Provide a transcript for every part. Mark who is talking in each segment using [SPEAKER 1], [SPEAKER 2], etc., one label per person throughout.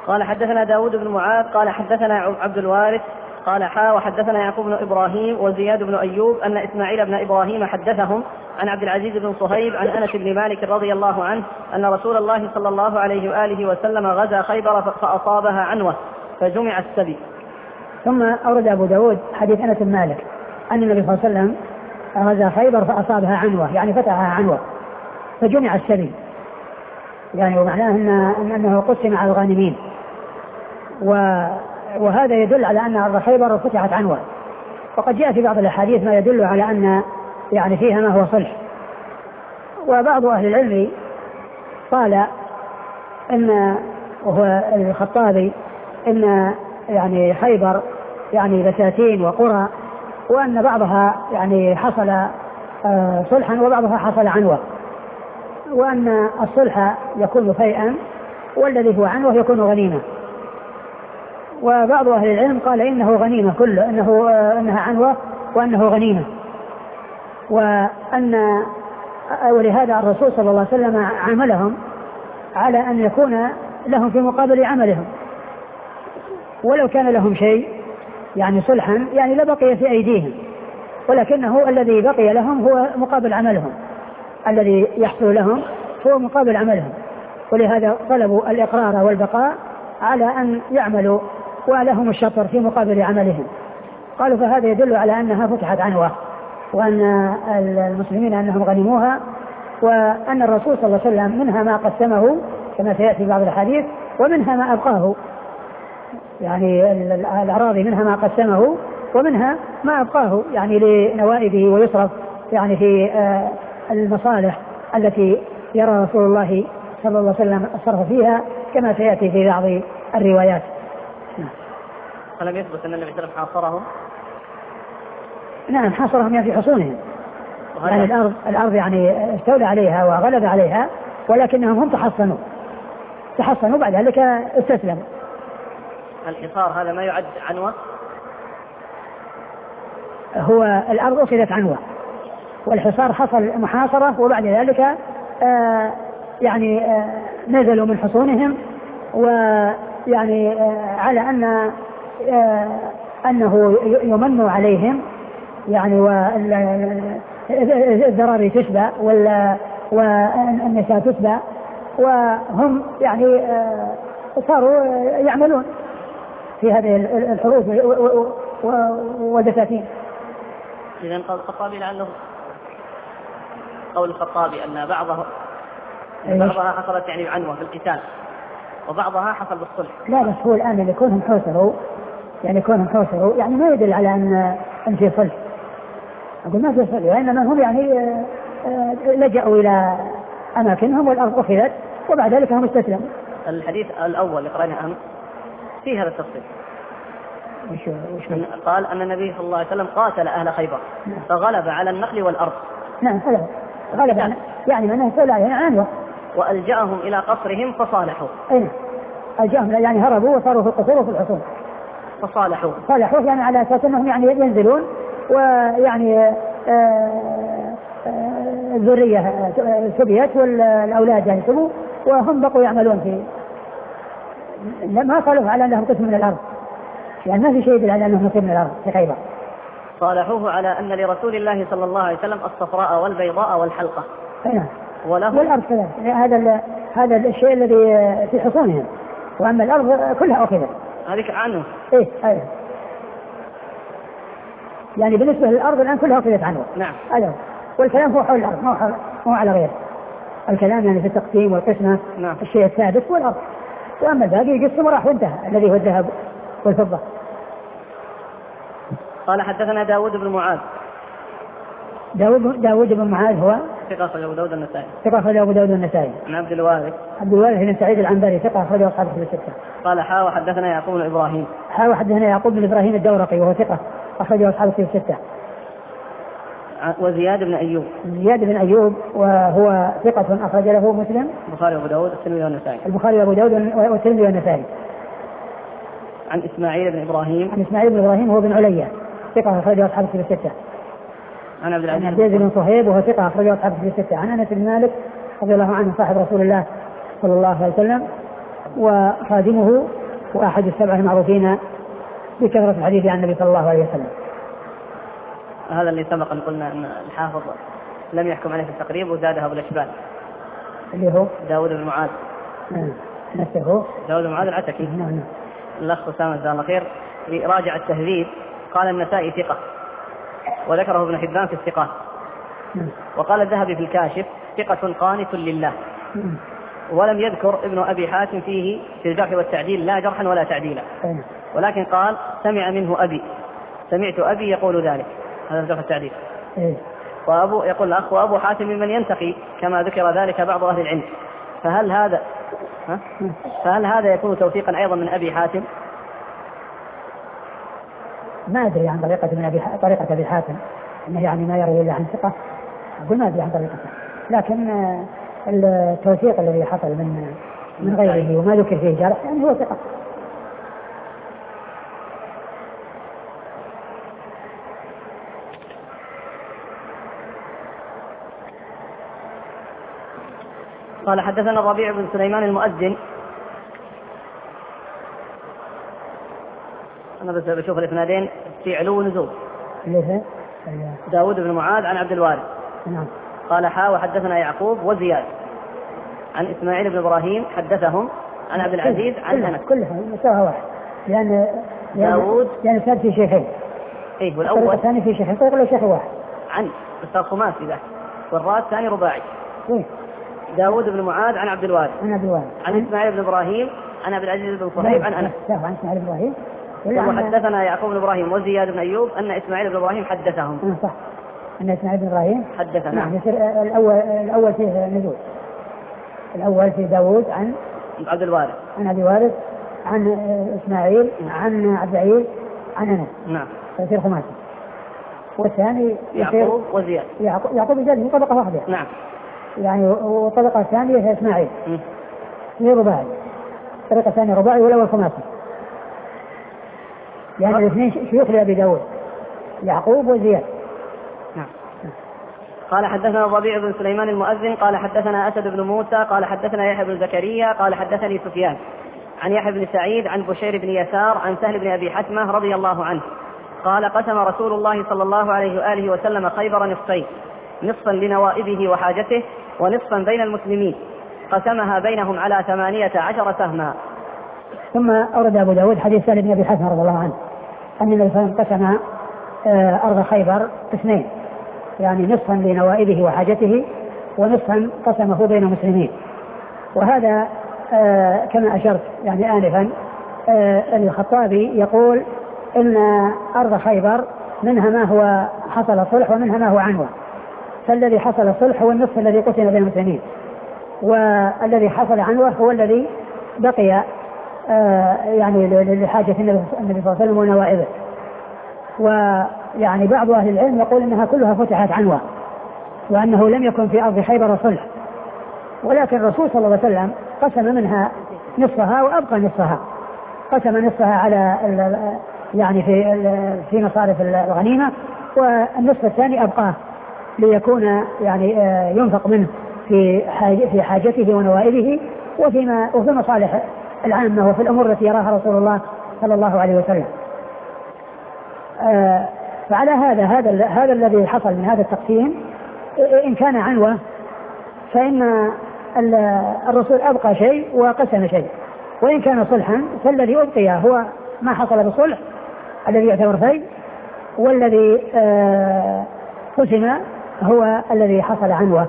[SPEAKER 1] قال حدثنا داود بن معاذ قال حدثنا عبد الوارث قال وحدثنا يعقوب بن إبراهيم وزياد بن أيوب أن إسماعيل بن إبراهيم حدثهم عن عبد العزيز بن صهيب عن أنس بن مالك رضي الله عنه أن رسول الله صلى الله عليه وآله وسلم غزا خيبر فأصابها عنوة فجمع السبي.
[SPEAKER 2] ثم أورد أبو داود حديث أنس بن مالك أن النبي صلى الله عليه وسلم غزا خيبر فأصابها عنوة يعني فتحها عنوة فجمع السبي، يعني ومعناه أنه قسم على الغانمين، وهذا يدل على أن أرض خيبر فتحت عنوة. وقد جاء في بعض الأحاديث ما يدل على أن يعني فيها ما هو صلح. وبعض أهل العلم قال إن وهو الخطابي إن يعني خيبر يعني بساتين وقرى، وأن بعضها يعني حصل صلحا وبعضها حصل عنوة، وأن الصلح يكون فيئا والذي هو عنوة يكون غنيمة. وبعض أهل العلم قال إنه غنيمة كله، إنها عنوة وأنه غنيمة، ولهذا الرسول صلى الله عليه وسلم عاملهم على أن يكون لهم في مقابل عملهم، ولو كان لهم شيء يعني صلحا يعني لبقي في أيديهم، ولكنه الذي بقي لهم هو مقابل عملهم، الذي يحصل لهم هو مقابل عملهم، ولهذا طلبوا الإقرار والبقاء على أن يعملوا ولهم الشطر في مقابل عملهم. قالوا فهذا يدل على أنها فتحت عنوة، وأن المسلمين أنهم غنموها، وأن الرسول صلى الله عليه وسلم منها ما قسمه كما سيأتي بعض الحديث، ومنها ما أبقاه، يعني الأراضي منها ما قسمه ومنها ما أبقاه يعني لنوائبه ويصرف يعني في المصالح التي يرى رسول الله صلى الله عليه وسلم الصرف فيها كما سيأتي في بعض الروايات.
[SPEAKER 1] ألم يثبت أن النبي صلى الله عليه وسلم حاصرهم؟
[SPEAKER 2] نعم حاصرهم يعني في حصونهم، يعني الأرض يعني استولى عليها وغلب عليها، ولكنهم هم تحصنوا بعد ذلك استسلموا.
[SPEAKER 1] الحصار هذا ما يعد عنوة؟
[SPEAKER 2] هو الأرض أخذت عنوة، والحصار حصل محاصرة، وبعد ذلك يعني نزلوا من حصونهم، ويعني على أنه يمن عليهم يعني والذراري تشبع والنساء تشبع، وهم يعني صاروا يعملون في هذه الحروب والدساتين.
[SPEAKER 1] إذن قول الخطابي لعله قول الخطابي أن بعضها حصلت يعني عنوة في القتال وبعضها حصل بالصلح.
[SPEAKER 2] لا بس هو الآن اللي كونهم حوصروا يعني ما يدل على أن في صلح، أقول ما في صلح، وإنما هم يعني لجأوا إلى أماكنهم والأرض أخذت وبعد ذلك هم استسلموا.
[SPEAKER 1] الحديث الأول اللي قرأناه أمس في هذا التفصيل. قال أن النبي صلى الله عليه وسلم قاتل أهل خيبر فغلب على النخل والأرض.
[SPEAKER 2] نعم غلب يعني من استولى عليها عنوة،
[SPEAKER 1] وألجأهم إلى قصرهم فصالحوا.
[SPEAKER 2] ألجأهم يعني هربوا وصاروا في القصور وفي الحصون
[SPEAKER 1] فصالحوا
[SPEAKER 2] يعني على أساس أنهم يعني ينزلون، ويعني الذرية سبيت والأولاد يعني سبوا، وهم بقوا يعملون في ما قالوا على أنهم قسم من الأرض، يعني ما في شيء يدل على أنهم قسم من الأرض في خيبر.
[SPEAKER 1] صالحوه على أن لرسول الله صلى الله عليه وسلم الصفراء والبيضاء والحلقة
[SPEAKER 2] والأرض كذا، هذا الشيء الذي في حصونهم، وأما الأرض كلها أخذت.
[SPEAKER 1] هذيك عنه
[SPEAKER 2] أيه يعني بالنسبة للأرض الآن كلها أخذت عنه.
[SPEAKER 1] نعم.
[SPEAKER 2] والكلام هو حول الأرض ما هو على غيره. الكلام يعني في التقسيم والقسمة.
[SPEAKER 1] نعم.
[SPEAKER 2] الشيء الثابت هو الأرض، وأما الباقي يقسم وراح وانتهى، الذي هو الذهب والفضة.
[SPEAKER 1] قال حدثنا داود بن معاذ.
[SPEAKER 2] داود بن معاذ هو
[SPEAKER 1] ثقة أخرجه أبو داود النسائي.
[SPEAKER 2] أبو داود النسائي.
[SPEAKER 1] عن عبد الوارث
[SPEAKER 2] بن سعيد العنبري ثقة أخرجه أصحاب الكتب الستة.
[SPEAKER 1] قال وحدثنا يعقوب بن إبراهيم.
[SPEAKER 2] وحدثنا يعقوب بن إبراهيم الدورقي وهو ثقة أخرجه أصحاب الكتب الستة.
[SPEAKER 1] وزياد بن
[SPEAKER 2] أيوب وهو ثقة أخرج له مسلم
[SPEAKER 1] البخاري وأبو داود والترمذي والنسائي.
[SPEAKER 2] والترمذي والنسائي.
[SPEAKER 1] عن إسماعيل بن إبراهيم
[SPEAKER 2] هو بن علية ثقة أخرجه أصحاب الكتب الستة.
[SPEAKER 1] عن عبد العزيز
[SPEAKER 2] بن صهيب وهو ثقة أخرجه أصحاب الكتب الستة. عن أنس بن مالك رضي الله عنه صاحب رسول الله صلى الله عليه وسلم وخادمه وأحد السبعة المعروفين بكثرة الحديث عن النبي صلى الله عليه وسلم.
[SPEAKER 1] هذا اللي سبق أن قلنا أن الحافظ لم يحكم عليه في التقريب وزاده أبو الأشبال
[SPEAKER 2] اللي هو
[SPEAKER 1] داود بن معاذ.
[SPEAKER 2] نفسه
[SPEAKER 1] داود بن معاذ العتكي. الأخ أسامة جزاه الله خير راجع التهذيب قال النسائي ثقة، وذكره ابن حبان في الثقات، وقال الذهبي في الكاشف ثقة قانت لله، ولم يذكر ابن أبي حاتم فيه في الجرح والتعديل لا جرحا ولا تعديلا، ولكن قال سمع منه أبي، سمعت أبي يقول ذلك، هذا الجرح والتعديل. وأبو يقول الأخ وأبو حاتم ممن ينتقي كما ذكر ذلك بعض أهل العلم، فهل هذا يكون توثيقا أيضا من أبي حاتم؟
[SPEAKER 2] ما أدري عن طريقة أبي حاتم، إنه يعني ما يروي إلا عن ثقة، أقول ما أدري عن طريقته، لكن التوثيق الذي حصل من غيره وما ذكر فيه جرح يعني هو ثقة.
[SPEAKER 1] قال حدثنا الربيع بن سليمان المؤذن. أنا بس بشوف الإسنادين في علو ونزول. داود بن معاذ عن عبد الوارث.
[SPEAKER 2] نعم.
[SPEAKER 1] قال وحدثنا يعقوب وزياد عن إسماعيل بن إبراهيم حدثهم عن عبد العزيز عن أنس.
[SPEAKER 2] كلها مساوها واحد، لأن
[SPEAKER 1] داود
[SPEAKER 2] يعني كان في شيخين.
[SPEAKER 1] إيه والأول
[SPEAKER 2] الثاني في شيخين، طيب ولا شيخ واحد.
[SPEAKER 1] عن أستاذ خماسي ذا، والراس ثاني رباعي.
[SPEAKER 2] إيه.
[SPEAKER 1] داود بن معاذ عن عبد الوارث.
[SPEAKER 2] عن
[SPEAKER 1] إسماعيل بن إبراهيم عن عبد العزيز بن صهيب عن أنس.
[SPEAKER 2] عن إسماعيل بن إبراهيم.
[SPEAKER 1] وحدثنا يعقوب بن إبراهيم وزياد بن أيوب أن إسماعيل بن إبراهيم حدثهم.
[SPEAKER 2] صح. أن إسماعيل بن إبراهيم
[SPEAKER 1] حدثنا.
[SPEAKER 2] نعم. يصير الأول فيه نزول. الأول في داود عن
[SPEAKER 1] عبد الوارث.
[SPEAKER 2] عن عبد الوارث عن إسماعيل عن عبد العزيز عن أنس.
[SPEAKER 1] نعم.
[SPEAKER 2] يصير خماسي. والثاني
[SPEAKER 1] يعقوب وزياد.
[SPEAKER 2] يعقوب وزياد طبقة واحدة.
[SPEAKER 1] نعم.
[SPEAKER 2] يعني والطبقة الثانية هي إسماعيل. هي رباعي. الطريقة الثانية رباعي والأول خماسي. يعني الاثنين شيوخ لأبي داود يعقوب وزياد.
[SPEAKER 1] نعم. قال حدثنا الربيع بن سليمان المؤذن قال حدثنا أسد بن موسى قال حدثنا يحيى بن زكريا قال حدثني سفيان عن يحيى بن سعيد عن بشير بن يسار عن سهل بن أبي حتمة رضي الله عنه قال قسم رسول الله صلى الله عليه وآله وسلم خيبر نصفين، نصفا لنوائبه وحاجته ونصفا بين المسلمين، قسمها بينهم على 18 سهما.
[SPEAKER 2] ثم أورد أبو داود حديث سهل بن أبي حتمة رضي الله عنه أن النبي صلى الله عليه وسلم قسم أرض خيبر قسمين، يعني نصفا لنوائبه وحاجته ونصفا قسمه بين المسلمين. وهذا كما أشرت يعني آنفا الخطابي يقول إن أرض خيبر منها ما هو حصل صلح ومنها ما هو عنوة، فالذي حصل صلح هو النصف الذي قسم بين المسلمين، والذي حصل عنوة هو الذي بقي يعني لحاجة النبي صلى الله عليه وسلم ونوائبه. ويعني بعض أهل العلم يقول إنها كلها فتحت عنوة، وأنه لم يكن في أرض خيبر صلح، ولكن الرسول صلى الله عليه وسلم قسم منها نصفها وأبقى نصفها، قسم نصفها على يعني في مصارف الغنيمة، والنصف الثاني أبقاه ليكون يعني ينفق منه في حاجته ونوائبه وفي مصالح العامة وفي الأمور التي يراها رسول الله صلى الله عليه وسلم. فعلى هذا الذي حصل من هذا التقسيم، إن كان عنوة فإن الرسول أبقى شيء وقسم شيء، وإن كان صلحا فالذي أبقي هو ما حصل بالصلح الذي يعتبر فيه، والذي قسم هو الذي حصل عنوة.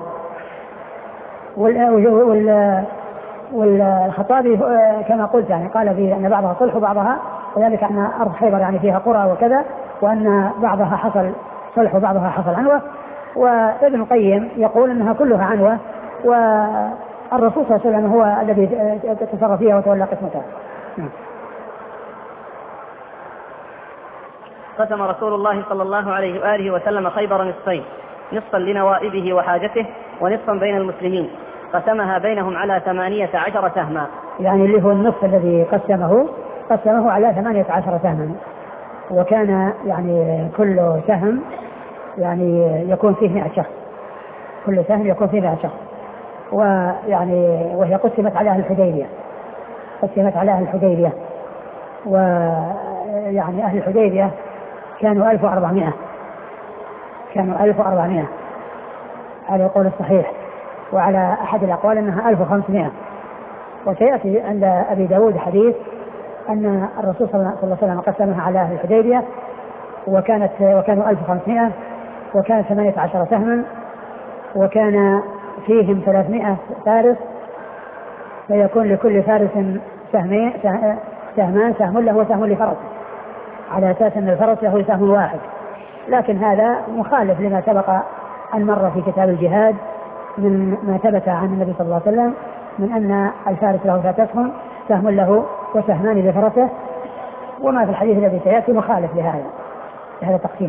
[SPEAKER 2] والخطابي كما قلت يعني قال فيه أن بعضها صلح وبعضها، وذلك أن أرض خيبر يعني فيها قرى وكذا، وأن بعضها حصل صلح وبعضها حصل عنوة. وابن القيم يقول أنها كلها عنوة، والرسول صلى الله عليه وسلم هو الذي تصرف فيها وتولى قسمتها.
[SPEAKER 1] قسم رسول الله صلى الله عليه وآله وسلم خيبر نصفين، نصفا لنوائبه وحاجته ونصفا بين المسلمين، قسمها بينهم على 18 سهما.
[SPEAKER 2] يعني اللي هو النصف الذي قسمه على 18 سهما، وكان يعني كل سهم يعني يكون فيه 100 شخص، كل سهم يكون فيه 100 شخص، ويعني وهي قسمت على أهل الحديبية، قسمت على أهل الحديبية، ويعني أهل الحديبية كانوا 1400 على القول الصحيح، وعلى أحد الأقوال أنها 1500. وسيأتي عند أبي داود حديث أن الرسول صلى الله عليه وسلم قسمها على أهل الحديبية وكانوا 1500، وكان 18 سهما، وكان فيهم 300 فارس، فيكون لكل فارس سهمان، سهم له وسهم لفرسه، على أساس أن الفرس له سهم واحد. لكن هذا مخالف لما سبق أن مر في كتاب الجهاد من ما ثبت عن النبي صلى الله عليه وسلم من أن الفارس له 3 أسهم، سهم له وسهمان لفرسه، وما في الحديث الذي سيأتي مخالف لهذا التقسيم.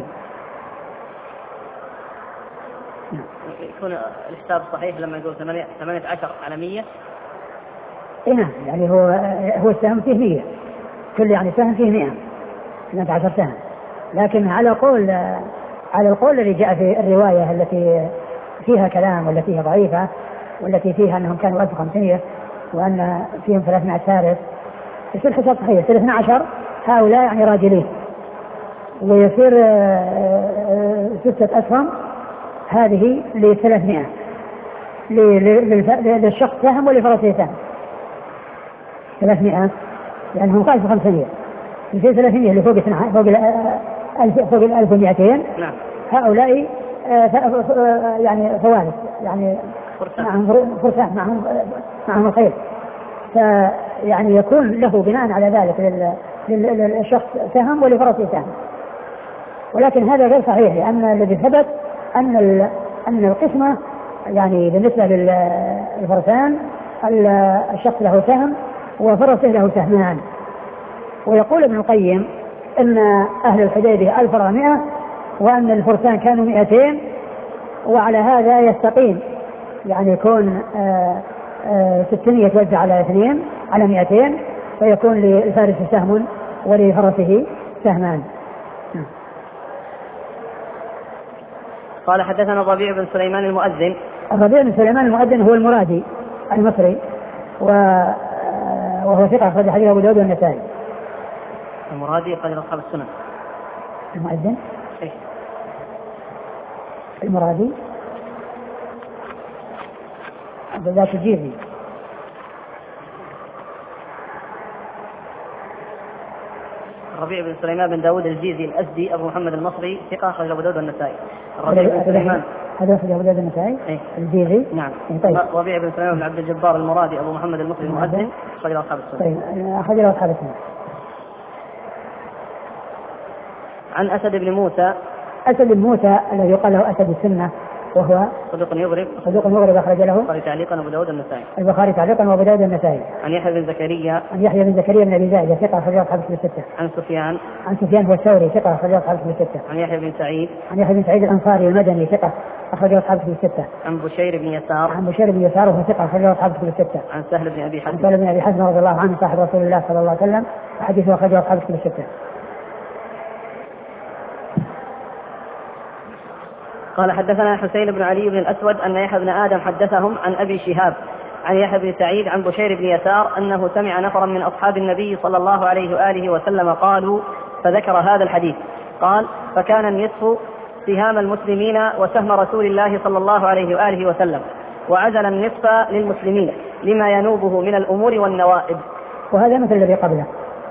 [SPEAKER 1] يكون الحساب صحيح لما يقول 18 على 100؟
[SPEAKER 2] نعم، يعني هو السهم فيه 100، كل يعني سهم فيه 100، 18 سهم. لكن على القول الذي جاء في الرواية التي فيها كلام والتي فيها ضعيفة والتي فيها أنهم كانوا 1500 وأن فيهم 300 فارس، يصير الحساب صحيح، يصير 12 هؤلاء يعني راجلين، ويصير 6 أسهم هذه ل300 للشخص سهم ولفرسه سهم، 300 لأنهم 1500 يصير 300 اللي فوق 1200.
[SPEAKER 1] نعم.
[SPEAKER 2] هؤلاء يعني فوارس، يعني معهم فرسان، معهم الخيل، فيعني يكون له بناء على ذلك للشخص سهم ولفرسه سهم. ولكن هذا غير صحيح، لأن الذي ثبت أن القسمة يعني بالنسبة للفرسان الشخص له سهم وفرسه له سهمان. ويقول ابن القيم أن أهل الحديبية 1400 وأن الفرسان كانوا 200، وعلى هذا يستقيم يعني يكون 600 يتوزع على 2 على 200، فيكون للفارس سهم ولفرسه سهمان.
[SPEAKER 1] قال حدثنا الربيع بن سليمان المؤذن.
[SPEAKER 2] الربيع بن سليمان المؤذن هو المرادي المصري، وهو ثقة أخرج حديث أبو داود والنسائي.
[SPEAKER 1] المرادي أخرج أصحاب السنن.
[SPEAKER 2] المؤذن المرادي ذات الجيزي.
[SPEAKER 1] الربيع بن سليمان بن داود الجيزي الأزدي أبو محمد المصري ثقة أخرج أبو داود والنسائي. الربيع بن سليمان
[SPEAKER 2] هذا أخرج أبو داود والنسائي الجيزي.
[SPEAKER 1] نعم.
[SPEAKER 2] طيب.
[SPEAKER 1] الربيع بن سليمان بن عبد الجبار المرادي أبو محمد المصري المؤذن أخرج أصحاب السنن.
[SPEAKER 2] طيب، أخرج أصحاب السنن.
[SPEAKER 1] عن أسد بن موسى.
[SPEAKER 2] أسد بن موسى الذي يقال له أسد السنة، وهو
[SPEAKER 1] صدوق يغرب
[SPEAKER 2] أخرج له
[SPEAKER 1] البخاري تعليقا وأبو داود النسائي.
[SPEAKER 2] البخاري تعليقا وأبو داود النسائي.
[SPEAKER 1] عن يحيى بن زكريا
[SPEAKER 2] بن أبي زايد ثقة أخرج أصحاب الكتب الستة.
[SPEAKER 1] عن
[SPEAKER 2] سفيان هو الثوري ثقة أخرج أصحاب الكتب الستة.
[SPEAKER 1] عن يحيى بن
[SPEAKER 2] سعيد الأنصاري المدني ثقة أخرج أصحاب الكتب الستة.
[SPEAKER 1] عن بشير بن يسار
[SPEAKER 2] وهو ثقة أخرج أصحاب الكتب الستة.
[SPEAKER 1] عن سهل بن أبي حزم
[SPEAKER 2] رضي الله عنه صاحب رسول الله صلى الله عليه وسلم، حديثه أخرج أصحاب الكتب الستة.
[SPEAKER 1] قال حدثنا حسين بن علي بن الأسود أن يحيى بن آدم حدثهم عن أبي شهاب عن يحيى بن سعيد عن بشير بن يسار أنه سمع نفرا من أصحاب النبي صلى الله عليه وآله وسلم قالوا، فذكر هذا الحديث. قال: فكان النصف سهام المسلمين وسهم رسول الله صلى الله عليه وآله وسلم، وعزل النصف للمسلمين لما ينوبه من الأمور والنوائب.
[SPEAKER 2] وهذا مثل الذي قبله.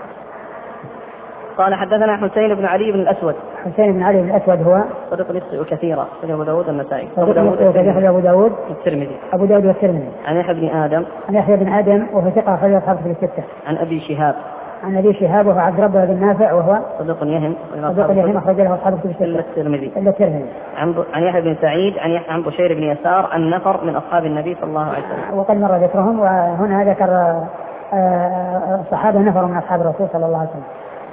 [SPEAKER 1] قال حدثنا حسين بن علي بن الأسود.
[SPEAKER 2] هو
[SPEAKER 1] صدوق يخطئ كثيرا، أبو داود النسائي.
[SPEAKER 2] أبو داود والترمذي.
[SPEAKER 1] عن يحيى بن آدم
[SPEAKER 2] وهو ثقة أخرج أصحاب الكتب الستة.
[SPEAKER 1] عن أبي شهاب
[SPEAKER 2] وهو عبد ربه بن نافع وهو
[SPEAKER 1] صدوق يهم
[SPEAKER 2] أخرج له أصحاب الكتب الستة إلا الترمذي.
[SPEAKER 1] عن يحيى بن سعيد عن بشير بن يسار عن نفر من أصحاب النبي صلى الله عليه وسلم،
[SPEAKER 2] وقد مر ذكرهم، وهنا ذكر الصحابة نفر من أصحاب الرسول صلى الله عليه وسلم.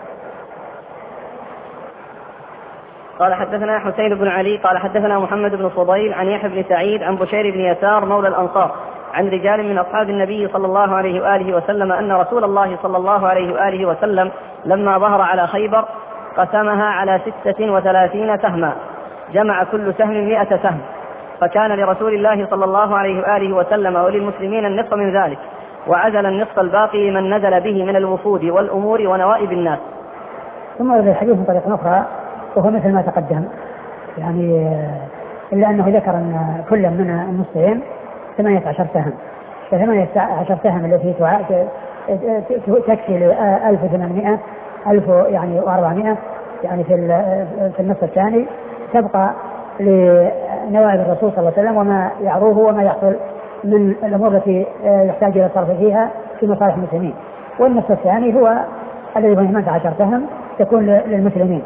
[SPEAKER 1] قال حدثنا حسين بن علي قال حدثنا محمد بن فضيل عن يحيى بن سعيد عن بشير بن يسار مولى الأنصار عن رجال من أصحاب النبي صلى الله عليه وآله وسلم أن رسول الله صلى الله عليه وآله وسلم لما ظهر على خيبر قسمها على 36 سهما، جمع كل سهم 100 سهم، فكان لرسول الله صلى الله عليه وآله وسلم وللمسلمين النصف من ذلك، وعزل النصف الباقي من نزل به من الوفود والأمور ونوائب الناس.
[SPEAKER 2] ثم ورد الحديث من طريق أخرى وهو مثل ما تقدم، يعني إلا أنه ذكر أن كل من النصفين 18 سهم، ف18 سهم التي تكفي ل 1800 يعني 400 يعني في النصف الثاني، تبقى لنوائب الرسول صلى الله عليه وسلم وما يعروه وما يحصل من الأمور التي يحتاج إلى الصرف فيها في مصالح المسلمين. والنصف الثاني هو الذي هو 18 سهم تكون للمسلمين.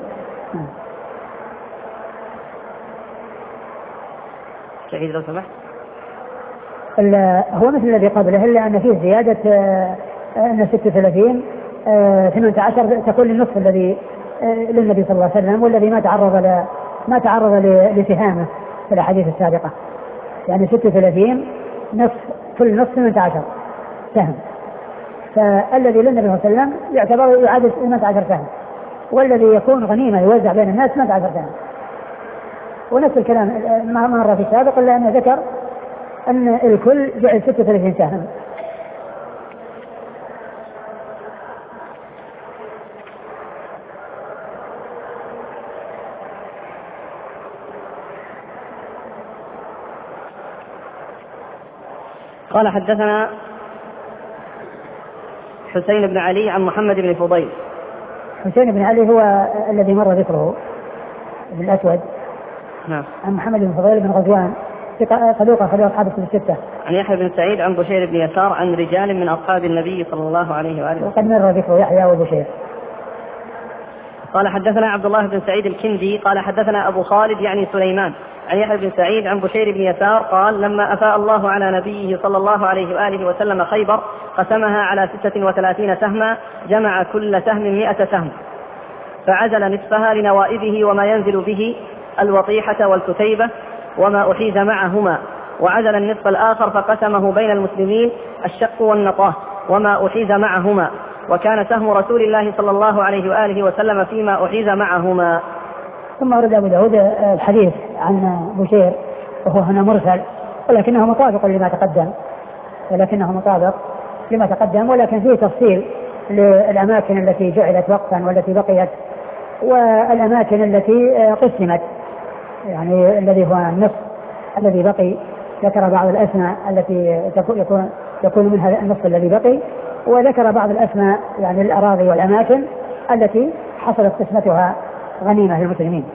[SPEAKER 1] سعيد لو سمحت.
[SPEAKER 2] هو مثل الذي قبله إلا أن فيه زيادة أن 36 18 تكون للنصف الذي للنبي صلى الله عليه وسلم، والذي ما تعرض لسهامه في الأحاديث السابقة. يعني 36 نصف، كل نصف 18 سهم، فالذي للنبي صلى الله عليه وسلم يعتبر يعادل 18 سهم، والذي يكون غنيمة يوزع بين الناس 18 سهم. ونفس الكلام ما مر في السابق، إلا أنه ذكر أن الكل جعل 36 سهم.
[SPEAKER 1] قال حدثنا حسين بن علي عن محمد بن فضيل.
[SPEAKER 2] حسين بن علي هو الذي مر ذكره ابن الأسود.
[SPEAKER 1] نعم.
[SPEAKER 2] عن محمد بن فضيل بن غزوان صدوق أخرج أصحاب الكتب الستة.
[SPEAKER 1] عن يحيى بن سعيد عن بشير بن يسار عن رجال من أصحاب النبي صلى الله عليه وآله وسلم.
[SPEAKER 2] وقد مر ذكره يحيى وبشير.
[SPEAKER 1] قال حدثنا عبد الله بن سعيد الكندي قال حدثنا أبو خالد يعني سليمان عن يحيى بن سعيد عن بشير بن يسار قال لما أفاء الله على نبيه صلى الله عليه وآله وسلم خيبر قسمها على 36 سهما، جمع كل سهم 100 سهم، فعزل نصفها لنوائبه وما ينزل به الوطيحة والكتيبة وما أحيز معهما، وعزل النصف الآخر فقسمه بين المسلمين الشق والنطاه وما أحيز معهما، وكان سهم رسول الله صلى الله عليه وآله وسلم فيما أحيز معهما.
[SPEAKER 2] ثم ورد أبو داود الحديث عن بشير وهو هنا مرسل، ولكنه مطابق لما تقدم، ولكن فيه تفصيل للأماكن التي جعلت وقفا والتي بقيت والأماكن التي قسمت، يعني الذي هو النصف الذي بقي ذكر بعض الأسماء التي يكون منها النصف الذي بقي، وذكر بعض الأسماء يعني الأراضي والأماكن التي حصلت قسمتها غنيمة للمسلمين.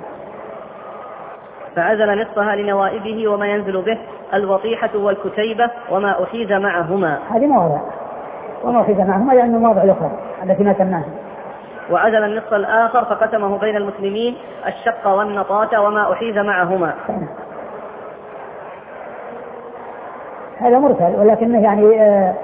[SPEAKER 1] فعزل نصفها لنوائبه وما ينزل به الوطيحة والكتيبة وما أحيز معهما.
[SPEAKER 2] هذه مواضع، وما أحيز معهما لأن المواضع الأخرى التي ما سمناها.
[SPEAKER 1] وعزل النصف الآخر فقسمه بين المسلمين الشق والنطاة وما أحيز معهما.
[SPEAKER 2] هذا مرسل، ولكنه يعني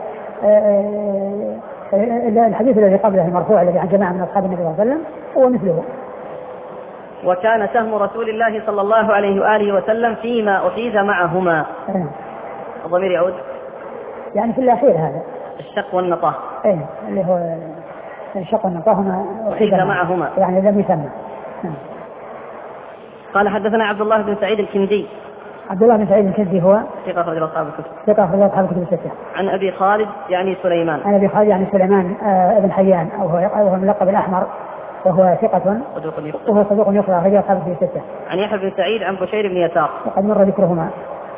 [SPEAKER 2] الحديث الذي قبله المرفوع الذي عن جماعة من أصحاب النبي صلى الله عليه وسلم هو مثله.
[SPEAKER 1] وكان سهم رسول الله صلى الله عليه وآله وسلم فيما أحيز معهما. الضمير يعود
[SPEAKER 2] يعني في الأخير هذا
[SPEAKER 1] الشق والنطاه.
[SPEAKER 2] اللي هو الشق والنطاه هنا
[SPEAKER 1] أحيز معهما،
[SPEAKER 2] يعني لم يسمى.
[SPEAKER 1] قال حدثنا عبد الله بن سعيد الكندي.
[SPEAKER 2] عبد الله بن سعيد الكندي هو
[SPEAKER 1] ثقة أخرج أصحاب الكتب.
[SPEAKER 2] ثقة أخرج أصحاب الكتب الستة.
[SPEAKER 1] عن أبي خالد يعني سليمان.
[SPEAKER 2] عن أبي خالد يعني سليمان ابن حيان أو هو ملقب الأحمر، وهو ثقة وهو صدوق يقرأ أخرج أصحاب الكتب الستة.
[SPEAKER 1] عن يحيى بن سعيد عن بشير بن يسار
[SPEAKER 2] وقد مر ذكرهما.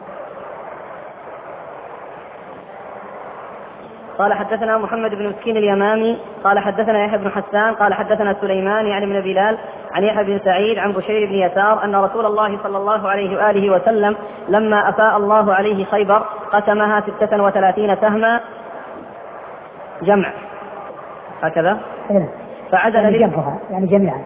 [SPEAKER 1] قال حدثنا محمد بن مسكين اليمامي قال حدثنا يحيى بن حسان قال حدثنا سليمان يعني بن بلال عن يحيى بن سعيد عن بشير بن يسار أن رسول الله صلى الله عليه وآله وسلم لما أفاء الله عليه خيبر قسمها 36 سهما، جمع هكذا،
[SPEAKER 2] فعزل جمعها يعني جميعا،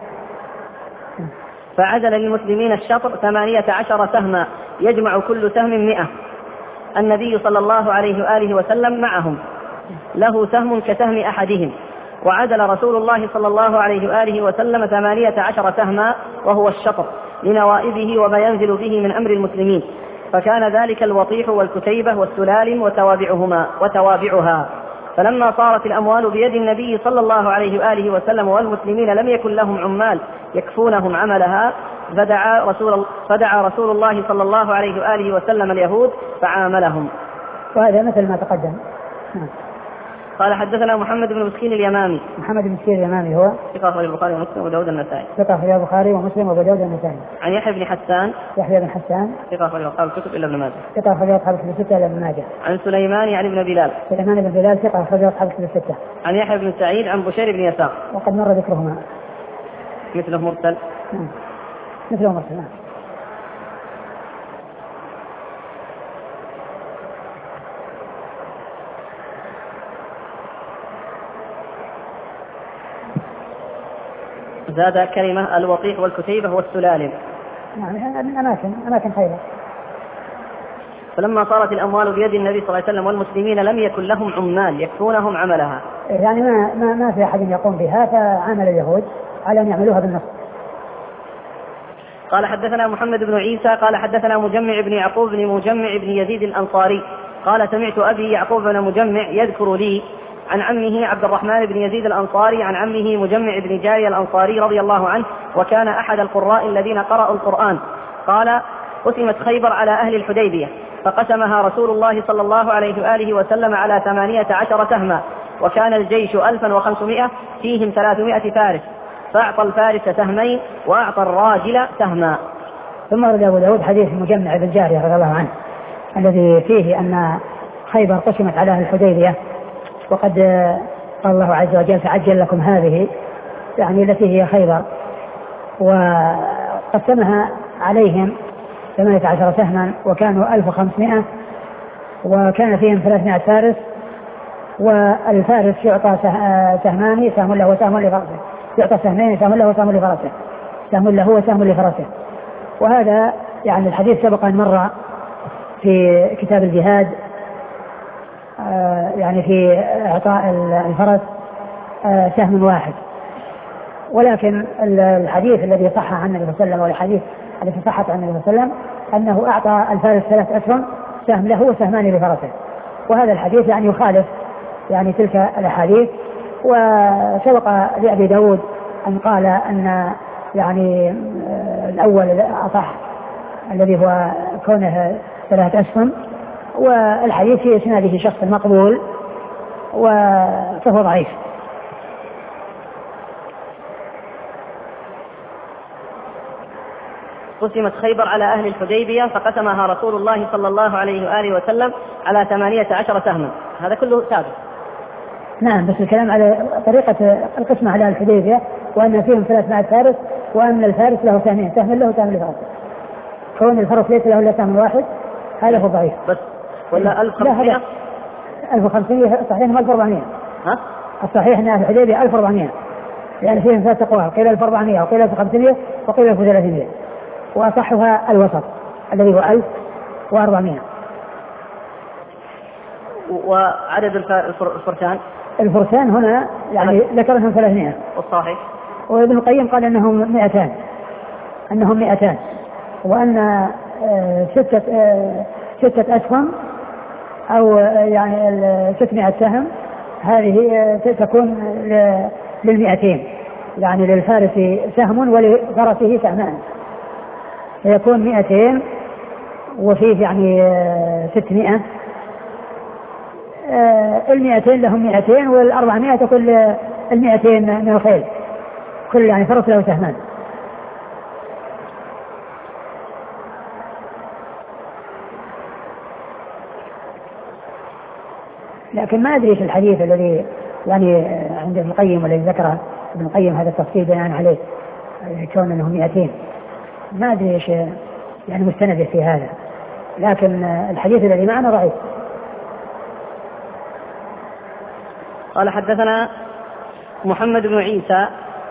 [SPEAKER 1] فعزل للمسلمين الشطر 18 سهما، يجمع كل سهم 100. النبي صلى الله عليه وآله وسلم معهم له سهم كسهم أحدهم، وعزل رسول الله صلى الله عليه وآله وسلم 18 سهما وهو الشطر لنوائبه وما ينزل به من أمر المسلمين، فكان ذلك الوطيح والكتيبة والسلالم وتوابعها. فلما صارت الأموال بيد النبي صلى الله عليه وآله وسلم والمسلمين لم يكن لهم عمال يكفونهم عملها، فدعا رسول الله صلى الله عليه وآله وسلم اليهود فعاملهم.
[SPEAKER 2] وهذا مثل ما تقدم.
[SPEAKER 1] قال حدثنا محمد بن مسكين اليمامي.
[SPEAKER 2] محمد بن مسكين اليمامي هو
[SPEAKER 1] ثقة أخرج البخاري ومسلم وأبو داود النسائي.
[SPEAKER 2] ثقة أخرج البخاري ومسلم وأبو داود النسائي.
[SPEAKER 1] عن يحيى بن حسان.
[SPEAKER 2] يحيى بن حسان
[SPEAKER 1] ثقة أخرج أصحاب الكتب إلا ابن ماجه.
[SPEAKER 2] ثقة أخرج أصحاب الكتب الستة إلا ابن ماجه.
[SPEAKER 1] عن سليمان يعني ابن بلال.
[SPEAKER 2] سليمان بن بلال ثقة أخرج أصحاب الكتب الستة.
[SPEAKER 1] عن يحيى بن سعيد عن بشير بن يسار.
[SPEAKER 2] وقد مر ذكرهما.
[SPEAKER 1] مثله مرسل.
[SPEAKER 2] مثله مرسل.
[SPEAKER 1] زاد كلمة الوطيح والكتيبة والسلالم.
[SPEAKER 2] يعني من أماكن خيرة.
[SPEAKER 1] فلما صارت الأموال بيد النبي صلى الله عليه وسلم والمسلمين لم يكن لهم عمال يكفونهم عملها.
[SPEAKER 2] يعني ما في أحد يقوم بها، فعمل اليهود على أن يعملوها بالنص.
[SPEAKER 1] قال حدثنا محمد بن عيسى قال حدثنا مجمع بن يعقوب بن مجمع بن يزيد الأنصاري قال سمعت أبي يعقوب بن مجمع يذكر لي عن عمه عبد الرحمن بن يزيد الأنصاري عن عمه مجمع بن جاري الأنصاري رضي الله عنه وكان أحد القراء الذين قرأوا القرآن. قال قسمت خيبر على أهل الحديبية فقسمها رسول الله صلى الله عليه وآله وسلم على 18 سهما، وكان الجيش 1500 فيهم 300 فارس، فأعطى الفارس سهمين وأعطى الراجل سهما.
[SPEAKER 2] ثم ورد أبو داود حديث مجمع بن جاري رضي الله عنه الذي فيه أن خيبر قسمت على أهل الحديبية، وقد قال الله عز وجل فعجل لكم هذه، يعني التي هي خيبر، وقسمها عليهم 18 سهما، وكانوا 1500 وكان فيهم 300 فارس، والفارس يعطى سهمان، سهم له وسهم لفرسه، يعطى سهمين، سهم له وسهم لفرسه، سهم له وسهم لفرسه. وهذا يعني الحديث سبق أن مر في كتاب الجهاد، يعني في إعطاء الفرس سهم واحد. ولكن الحديث الذي صح عن النبي صلى الله عليه وسلم والحديث التي صحت عن النبي صلى الله عليه وسلم أنه أعطى الفارس 3 أسهم، سهم له وسهمان لفرسه. وهذا الحديث يعني يخالف يعني تلك الأحاديث. وسبق لأبي داود أن قال أن يعني الأول أصح الذي هو كونه 3 أسهم، والحديث في إسناده شخص مقبول فهو ضعيف.
[SPEAKER 1] قسمت خيبر على أهل الحديبية فقسمها رسول الله صلى الله عليه وآله وسلم على 18 سهما. هذا كله ثابت.
[SPEAKER 2] نعم، بس الكلام على طريقة القسمة على الحديبية، وأن فيهم 300 فارس، وأن الفارس له سهمين، سهم له وسهم لفرسه. كون الفرس ليس له إلا سهم واحد هذا هو ضعيف.
[SPEAKER 1] بس ولا 1500
[SPEAKER 2] 1500 صحيح 1400.
[SPEAKER 1] ها؟
[SPEAKER 2] الصحيح أن الحديبية 1400، يعني فيهم 3 أقوال، قيل 1400 وقيل 1500 وقيل 1300، وأصحها الوسط الذي هو 1400.
[SPEAKER 1] وعدد الفرسان
[SPEAKER 2] هنا يعني ذكر أنهم 300.
[SPEAKER 1] والصحيح
[SPEAKER 2] وابن القيم قال أنهم 200 وأن 6 أسهم أو يعني 600 سهم هذه تكون لل200، يعني للفارس سهم ولفرسه سهمان، فيكون 200 وفيه يعني 600. 200 لهم 200 وال400 كل 200 من الخيل، كل يعني فرس له سهمان. لكن ما أدري ايش الحديث الذي يعني عند ابن القيم والذي ذكره ابن القيم هذا التفصيل بناء عليه كون انهم 200، ما أدري ايش يعني مستند في هذا، لكن الحديث الذي معنا ضعيف.
[SPEAKER 1] قال حدثنا محمد بن عيسى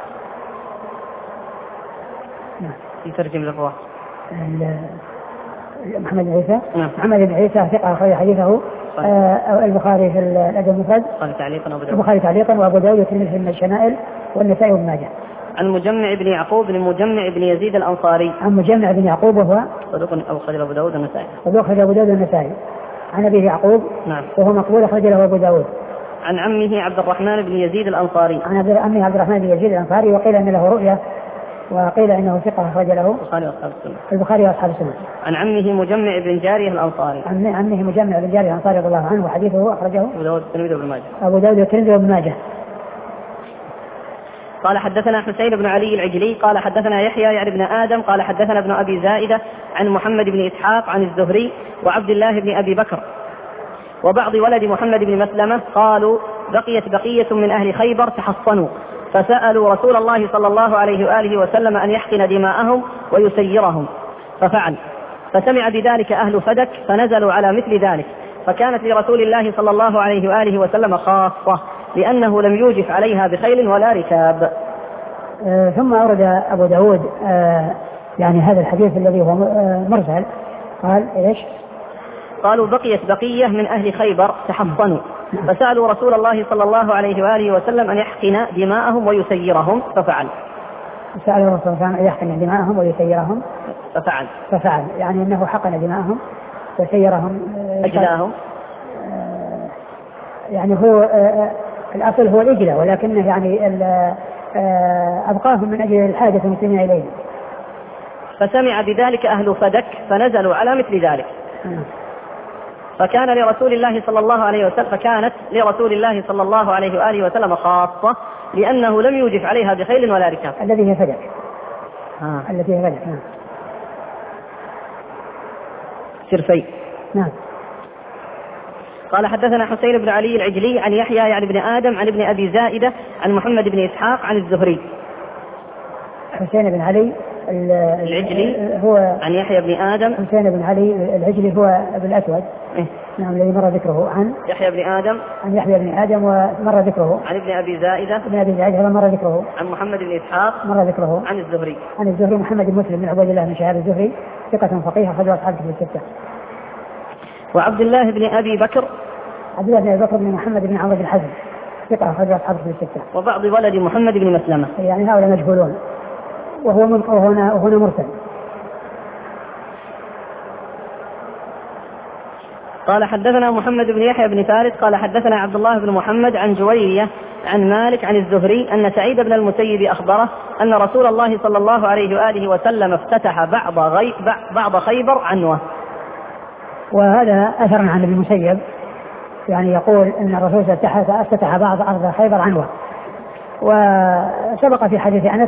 [SPEAKER 1] يترجم له
[SPEAKER 2] محمد بن عيسى. محمد بن عيسى ثقة أخرج حديثه البخاري في الأدب المفرد، البخاري تعليقا، وأبو داود والترمذي في الشمائل، والنسائي وابن ماجه.
[SPEAKER 1] عن مجمع بن يعقوب بن مجمع بن يزيد الأنصاري.
[SPEAKER 2] عن مجمع بن يعقوب وهو
[SPEAKER 1] صدوق أخرج أبو داود والنسائي.
[SPEAKER 2] صدوق أبو داود والنسائي. عن أبي يعقوب
[SPEAKER 1] نعم
[SPEAKER 2] وهو مقبول أخرج له أبو داود.
[SPEAKER 1] عن عمه عبد الرحمن بن يزيد الأنصاري.
[SPEAKER 2] عن عمه عبد الرحمن بن يزيد الأنصاري، وقيل أن له رؤيا وقيل إنه ثقة أخرج له البخاري وأصحاب السنة.
[SPEAKER 1] عن عمه مجمع بن جارية الأنصاري.
[SPEAKER 2] عن عمه مجمع بن جارية الأنصاري رضي الله عنه، وحديثه أخرجه
[SPEAKER 1] أبو داود والترمذي وابن ماجه.
[SPEAKER 2] أبو داود والترمذي وابن ماجه.
[SPEAKER 1] قال حدثنا حسين بن علي العجلي قال حدثنا يحيى يعني ابن آدم قال حدثنا ابن أبي زائدة عن محمد بن إسحاق عن الزهري وعبد الله بن أبي بكر وبعض ولد محمد بن مسلمة قالوا بقيت بقية من أهل خيبر تحصنوا فسألوا رسول الله صلى الله عليه وآله وسلم أن يحقن دماءهم ويسيرهم ففعل، فسمع بذلك أهل فدك فنزلوا على مثل ذلك، فكانت لرسول الله صلى الله عليه وآله وسلم خاصة لأنه لم يوجف عليها بخيل ولا ركاب.
[SPEAKER 2] ثم أورد أبو داود يعني هذا الحديث الذي هو مرسل. قال إيش؟
[SPEAKER 1] قالوا بقيت بقية من أهل خيبر تحصنوا فسألوا رسول الله صلى الله عليه وآله وسلم أن يحقن دماءهم ويسيرهم ففعل.
[SPEAKER 2] سألوا الرسول صلى الله عليه وسلم أن يحقن دماءهم ويسيرهم ففعل يعني أنه حقن دماءهم وسيرهم
[SPEAKER 1] أجلاهم.
[SPEAKER 2] يعني هو الأصل هو الإجلة، ولكنه يعني أبقاهم من أجل الحاجة المسلمين إليه.
[SPEAKER 1] فسمع بذلك أهل فدك فنزلوا على مثل ذلك. فكانت لرسول الله صلى الله عليه وآله وسلم خاصة لأنه لم يوجف عليها بخيل ولا ركاب.
[SPEAKER 2] الذي هي فدك. التي هي فدك.
[SPEAKER 1] سرفي.
[SPEAKER 2] نعم.
[SPEAKER 1] قال حدثنا حسين بن علي العجلي عن يحيى يعني ابن آدم عن ابن أبي زائدة عن محمد بن إسحاق عن الزهري.
[SPEAKER 2] حسين بن علي
[SPEAKER 1] العجلي
[SPEAKER 2] هو
[SPEAKER 1] عن يحيى بن آدم.
[SPEAKER 2] حسين بن علي العجلي هو ابن الأسود. نعم الذي مر ذكره عن
[SPEAKER 1] يحيى بن آدم
[SPEAKER 2] ومر ذكره
[SPEAKER 1] عن ابن أبي زائدة
[SPEAKER 2] مر ذكره
[SPEAKER 1] عن محمد بن إسحاق
[SPEAKER 2] مر ذكره عن الزهري محمد بن مسلم بن عبيد الله بن شهاب الزهري ثقة فقيه أخرجه أصحاب الكتب الستة.
[SPEAKER 1] وعبد الله بن أبي بكر
[SPEAKER 2] بن محمد بن عمرو بن حزم ثقة أخرجه أصحاب الكتب الستة.
[SPEAKER 1] وبعض ولد محمد بن مسلمة
[SPEAKER 2] يعني هؤلاء مجهولون وهنا مرسل.
[SPEAKER 1] قال حدثنا محمد بن يحيى بن فارس قال حدثنا عبد الله بن محمد عن جويرية عن مالك عن الزهري أن سعيد بن المسيب أخبره أن رسول الله صلى الله عليه وآله وسلم افتتح بعض خيبر عنوة.
[SPEAKER 2] وهذا أثر عن ابن المسيب يعني يقول أن الرسول افتتح بعض أرض خيبر عنوة. وسبق في حديث أنس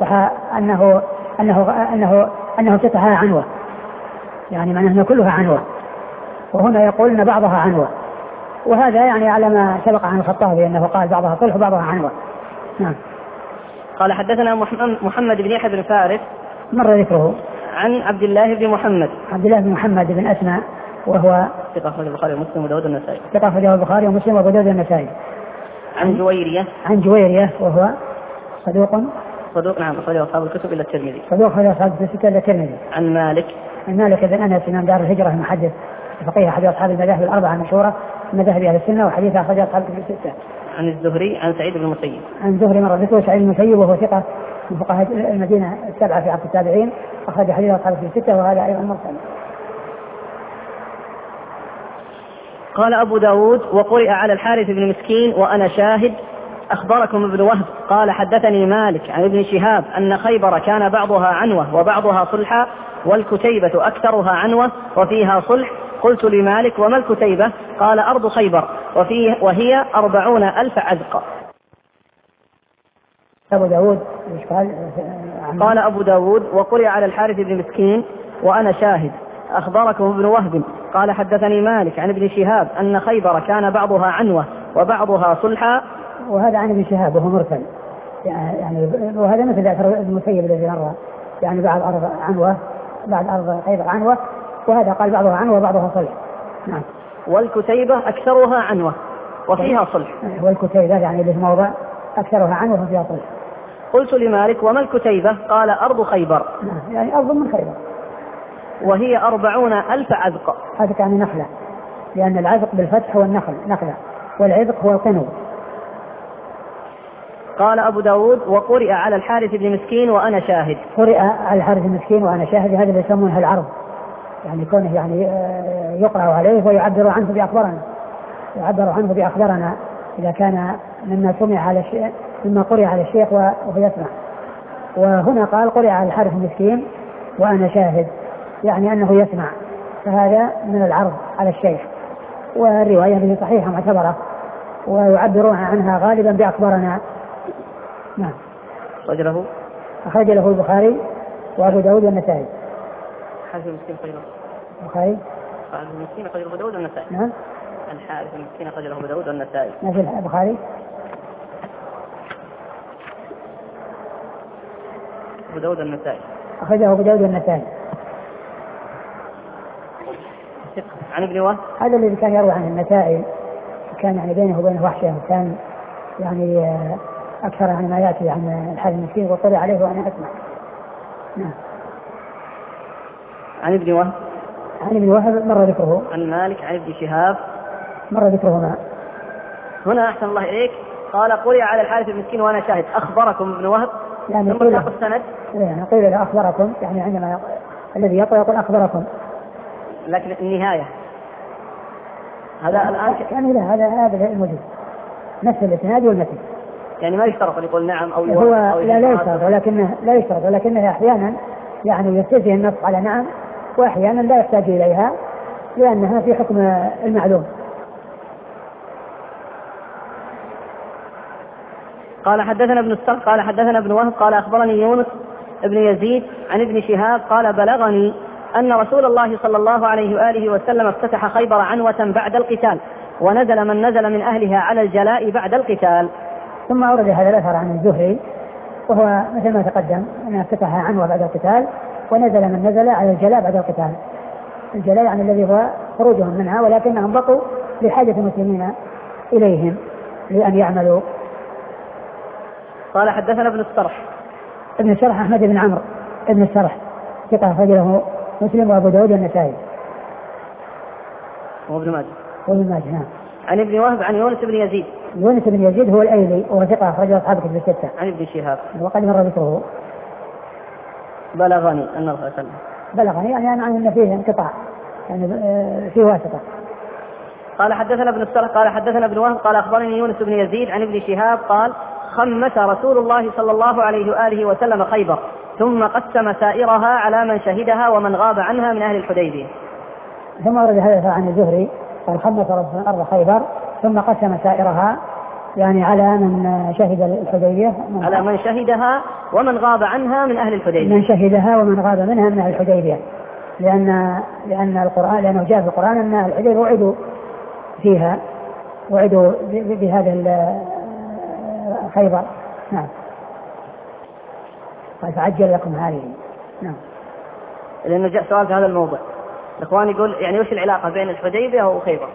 [SPEAKER 2] أنه افتتحها عنوة، يعني معناه أنه كلها عنوة، وهنا يقول أن بعضها عنوة، وهذا يعني على ما سبق عن الخطابي أنه قال بعضها صلح وبعضها عنوة. نعم.
[SPEAKER 1] قال حدثنا محمد بن يحيى بن فارس
[SPEAKER 2] مر ذكره
[SPEAKER 1] عن عبد الله بن محمد
[SPEAKER 2] بن أسماء وهو
[SPEAKER 1] ثقة أخرجه البخاري ومسلم وأبو داود والنسائي.
[SPEAKER 2] ثقة أخرجه البخاري ومسلم وأبو داود والنسائي.
[SPEAKER 1] عن جويرية
[SPEAKER 2] وهو صدوق
[SPEAKER 1] نعم أخرجه أصحاب الكتب إلا الترمذي. عن
[SPEAKER 2] مالك بن أنس إمام دار الهجرة المحدث فقيه أحد أصحاب المذاهب الأربعة المشهورة مذاهب أهل السنة وحديث أخرجه أصحاب الكتب الستة.
[SPEAKER 1] عن الزهري عن سعيد بن المسيب.
[SPEAKER 2] عن الزهري مر ذكره سعيد بن المسيب وهو ثقة من فقهاء المدينة السبعة في عصر التابعين أخرج حديث أصحاب الكتب الستة وهذا أيضا مرسل.
[SPEAKER 1] قال أبو داود وقرئ على الحارث بن مسكين وأنا شاهد أخبركم ابن وهب قال حدثني مالك عن ابن شهاب أن خيبر كان بعضها عنوة وبعضها صلحا والكتيبة أكثرها عنوة وفيها صلح. قلت لمالك وما الكتيبة؟ قال أرض خيبر وهي 40,000 عزق.
[SPEAKER 2] أبو داود
[SPEAKER 1] قال أبو داود وقرئ على الحارث بن مسكين وأنا شاهد أخبركم ابن وهب قال حدثني مالك عن ابن شهاب أن خيبر كان بعضها عنوة وبعضها صلحا.
[SPEAKER 2] وهذا عن ابن شهاب وهو مرسل يعني وهذا مثل أثر المسيب الذي مر يعني بعض أرض عنوة بعض أرض خيبر عنوة وهذا قال بعضها عنوة وبعضها صلح. نعم.
[SPEAKER 1] والكتيبة أكثرها عنوة وفيها صلح.
[SPEAKER 2] والكتيبة يعني اللي موضع أكثرها عنوة وفيها صلح.
[SPEAKER 1] قلت لمالك وما الكتيبة؟ قال أرض خيبر.
[SPEAKER 2] نعم يعني أرض من خيبر
[SPEAKER 1] وهي 40,000 عزق.
[SPEAKER 2] هذا يعني نخلة لأن العزق بالفتح هو النخل نخلة والعزق هو القنو.
[SPEAKER 1] قال أبو داود وقرئ على الحارث بن مسكين وأنا شاهد.
[SPEAKER 2] قرئ على الحارث بن مسكين وأنا شاهد هذا اللي يسمونه العرض يعني كونه يعني يقرأ عليه ويعبر عنه بأخبارنا إذا كان مما سمع على الشيء مما قرئ على الشيخ وهو يسمع. وهنا قال قرئ على الحارث المسكين وأنا شاهد، يعني أنه يسمع، فهذا من العرض على الشيخ. والرواية به صحيحة معتبرة، ويعبرون عنها غالبا بأخبارنا. نعم. أخرج له البخاري وأبو داود والنسائي.
[SPEAKER 1] الحارث المسكين خيره
[SPEAKER 2] البخاري.
[SPEAKER 1] الحارث المسكين خيره أبو داود والنسائي.
[SPEAKER 2] نعم.
[SPEAKER 1] الحارث المسكين خيره أبو داود والنسائي.
[SPEAKER 2] ما في البخاري.
[SPEAKER 1] أبو داود والنسائي.
[SPEAKER 2] أخرجه أبو داود والنسائي.
[SPEAKER 1] عن ابن وهب.
[SPEAKER 2] هذا الذي كان يروي عن النسائي، كان يعني بينه وبينه وحشة، وكان يعني أكثر عن ما يأتي عن الحارث المسكين وطلع عليه وأنا أسمع. نعم.
[SPEAKER 1] عن ابن وهب.
[SPEAKER 2] عن ابن وهب مر ذكره.
[SPEAKER 1] عن مالك عن ابن شهاب
[SPEAKER 2] مر ذكرهما.
[SPEAKER 1] هنا أحسن الله إليك قال قرئ على الحارث المسكين وأنا شاهد. أخبركم ابن وهب
[SPEAKER 2] يعني
[SPEAKER 1] ثم ساق السند.
[SPEAKER 2] يعني قيل له أخبركم، يعني عندما الذي يقول أخبركم،
[SPEAKER 1] لكن النهاية هذا الآن
[SPEAKER 2] يعني لا، هذا الموجود نفس الإسناد والمتن،
[SPEAKER 1] يعني ما يشترط أن يقول نعم أو
[SPEAKER 2] هو
[SPEAKER 1] أو
[SPEAKER 2] لا يشترط، ولكنه أحيانا يعني يستثني النص على نعم، وأحيانا لا يحتاج إليها لأنها في حكم المعلوم.
[SPEAKER 1] قال حدثنا ابن السرح قال حدثنا ابن وهب قال أخبرني يونس ابن يزيد عن ابن شهاب قال بلغني أن رسول الله صلى الله عليه وآله وسلم افتتح خيبر عنوة بعد القتال، ونزل من نزل من أهلها على الجلاء بعد القتال.
[SPEAKER 2] ثم أورد هذا الأثر عن الزهري، وهو مثل ما تقدم أنه افتتح عنوة بعد القتال، ونزل من نزل على الجلاء بعد القتال. الجلاء يعني الذي هو خروجهم منها، ولكنهم بقوا لحاجة المسلمين إليهم لأن يعملوا.
[SPEAKER 1] قال حدثنا ابن السرح.
[SPEAKER 2] ابن السرح أحمد بن عمرو ابن السرح ثقة رجله مسلم وأبو داود والنسائي
[SPEAKER 1] وابن
[SPEAKER 2] ماجه. نعم.
[SPEAKER 1] عن ابن وهب عن يونس بن يزيد.
[SPEAKER 2] يونس بن يزيد هو الأيلي وهو ثقة رجل أصحاب كتب الستة.
[SPEAKER 1] عن ابن شهاب
[SPEAKER 2] وقد مر ذكره.
[SPEAKER 1] بلغني أن الرسول صلى الله عليه وسلم.
[SPEAKER 2] بلغني يعني أن فيه انقطاع، يعني فيه واسطة.
[SPEAKER 1] قال حدثنا ابن السرح قال حدثنا ابن وهب قال أخبرني يونس بن يزيد عن ابن شهاب قال خمس رسول الله صلى الله عليه وآله وسلم خيبر ثم قسم سائرها على من شهدها ومن غاب عنها من أهل الحديبية.
[SPEAKER 2] ثم ورد هذا عن الزهري قال خمس أرض خيبر ثم قسم سائرها، يعني على من شهد الحديبية،
[SPEAKER 1] على من شهدها ومن غاب عنها من أهل الحديبية.
[SPEAKER 2] من شهدها ومن غاب منها من أهل الحديبية، لأن القرآن، لأنه جاء في القرآن أن الحديبية وعدوا فيها، وعدوا بهذا خيبر. نعم. فعجل لكم هذه. نعم.
[SPEAKER 1] لأنه جاء سؤال في هذا الموضوع، الإخوان يقول يعني وش العلاقة بين الحديبية وخيبر؟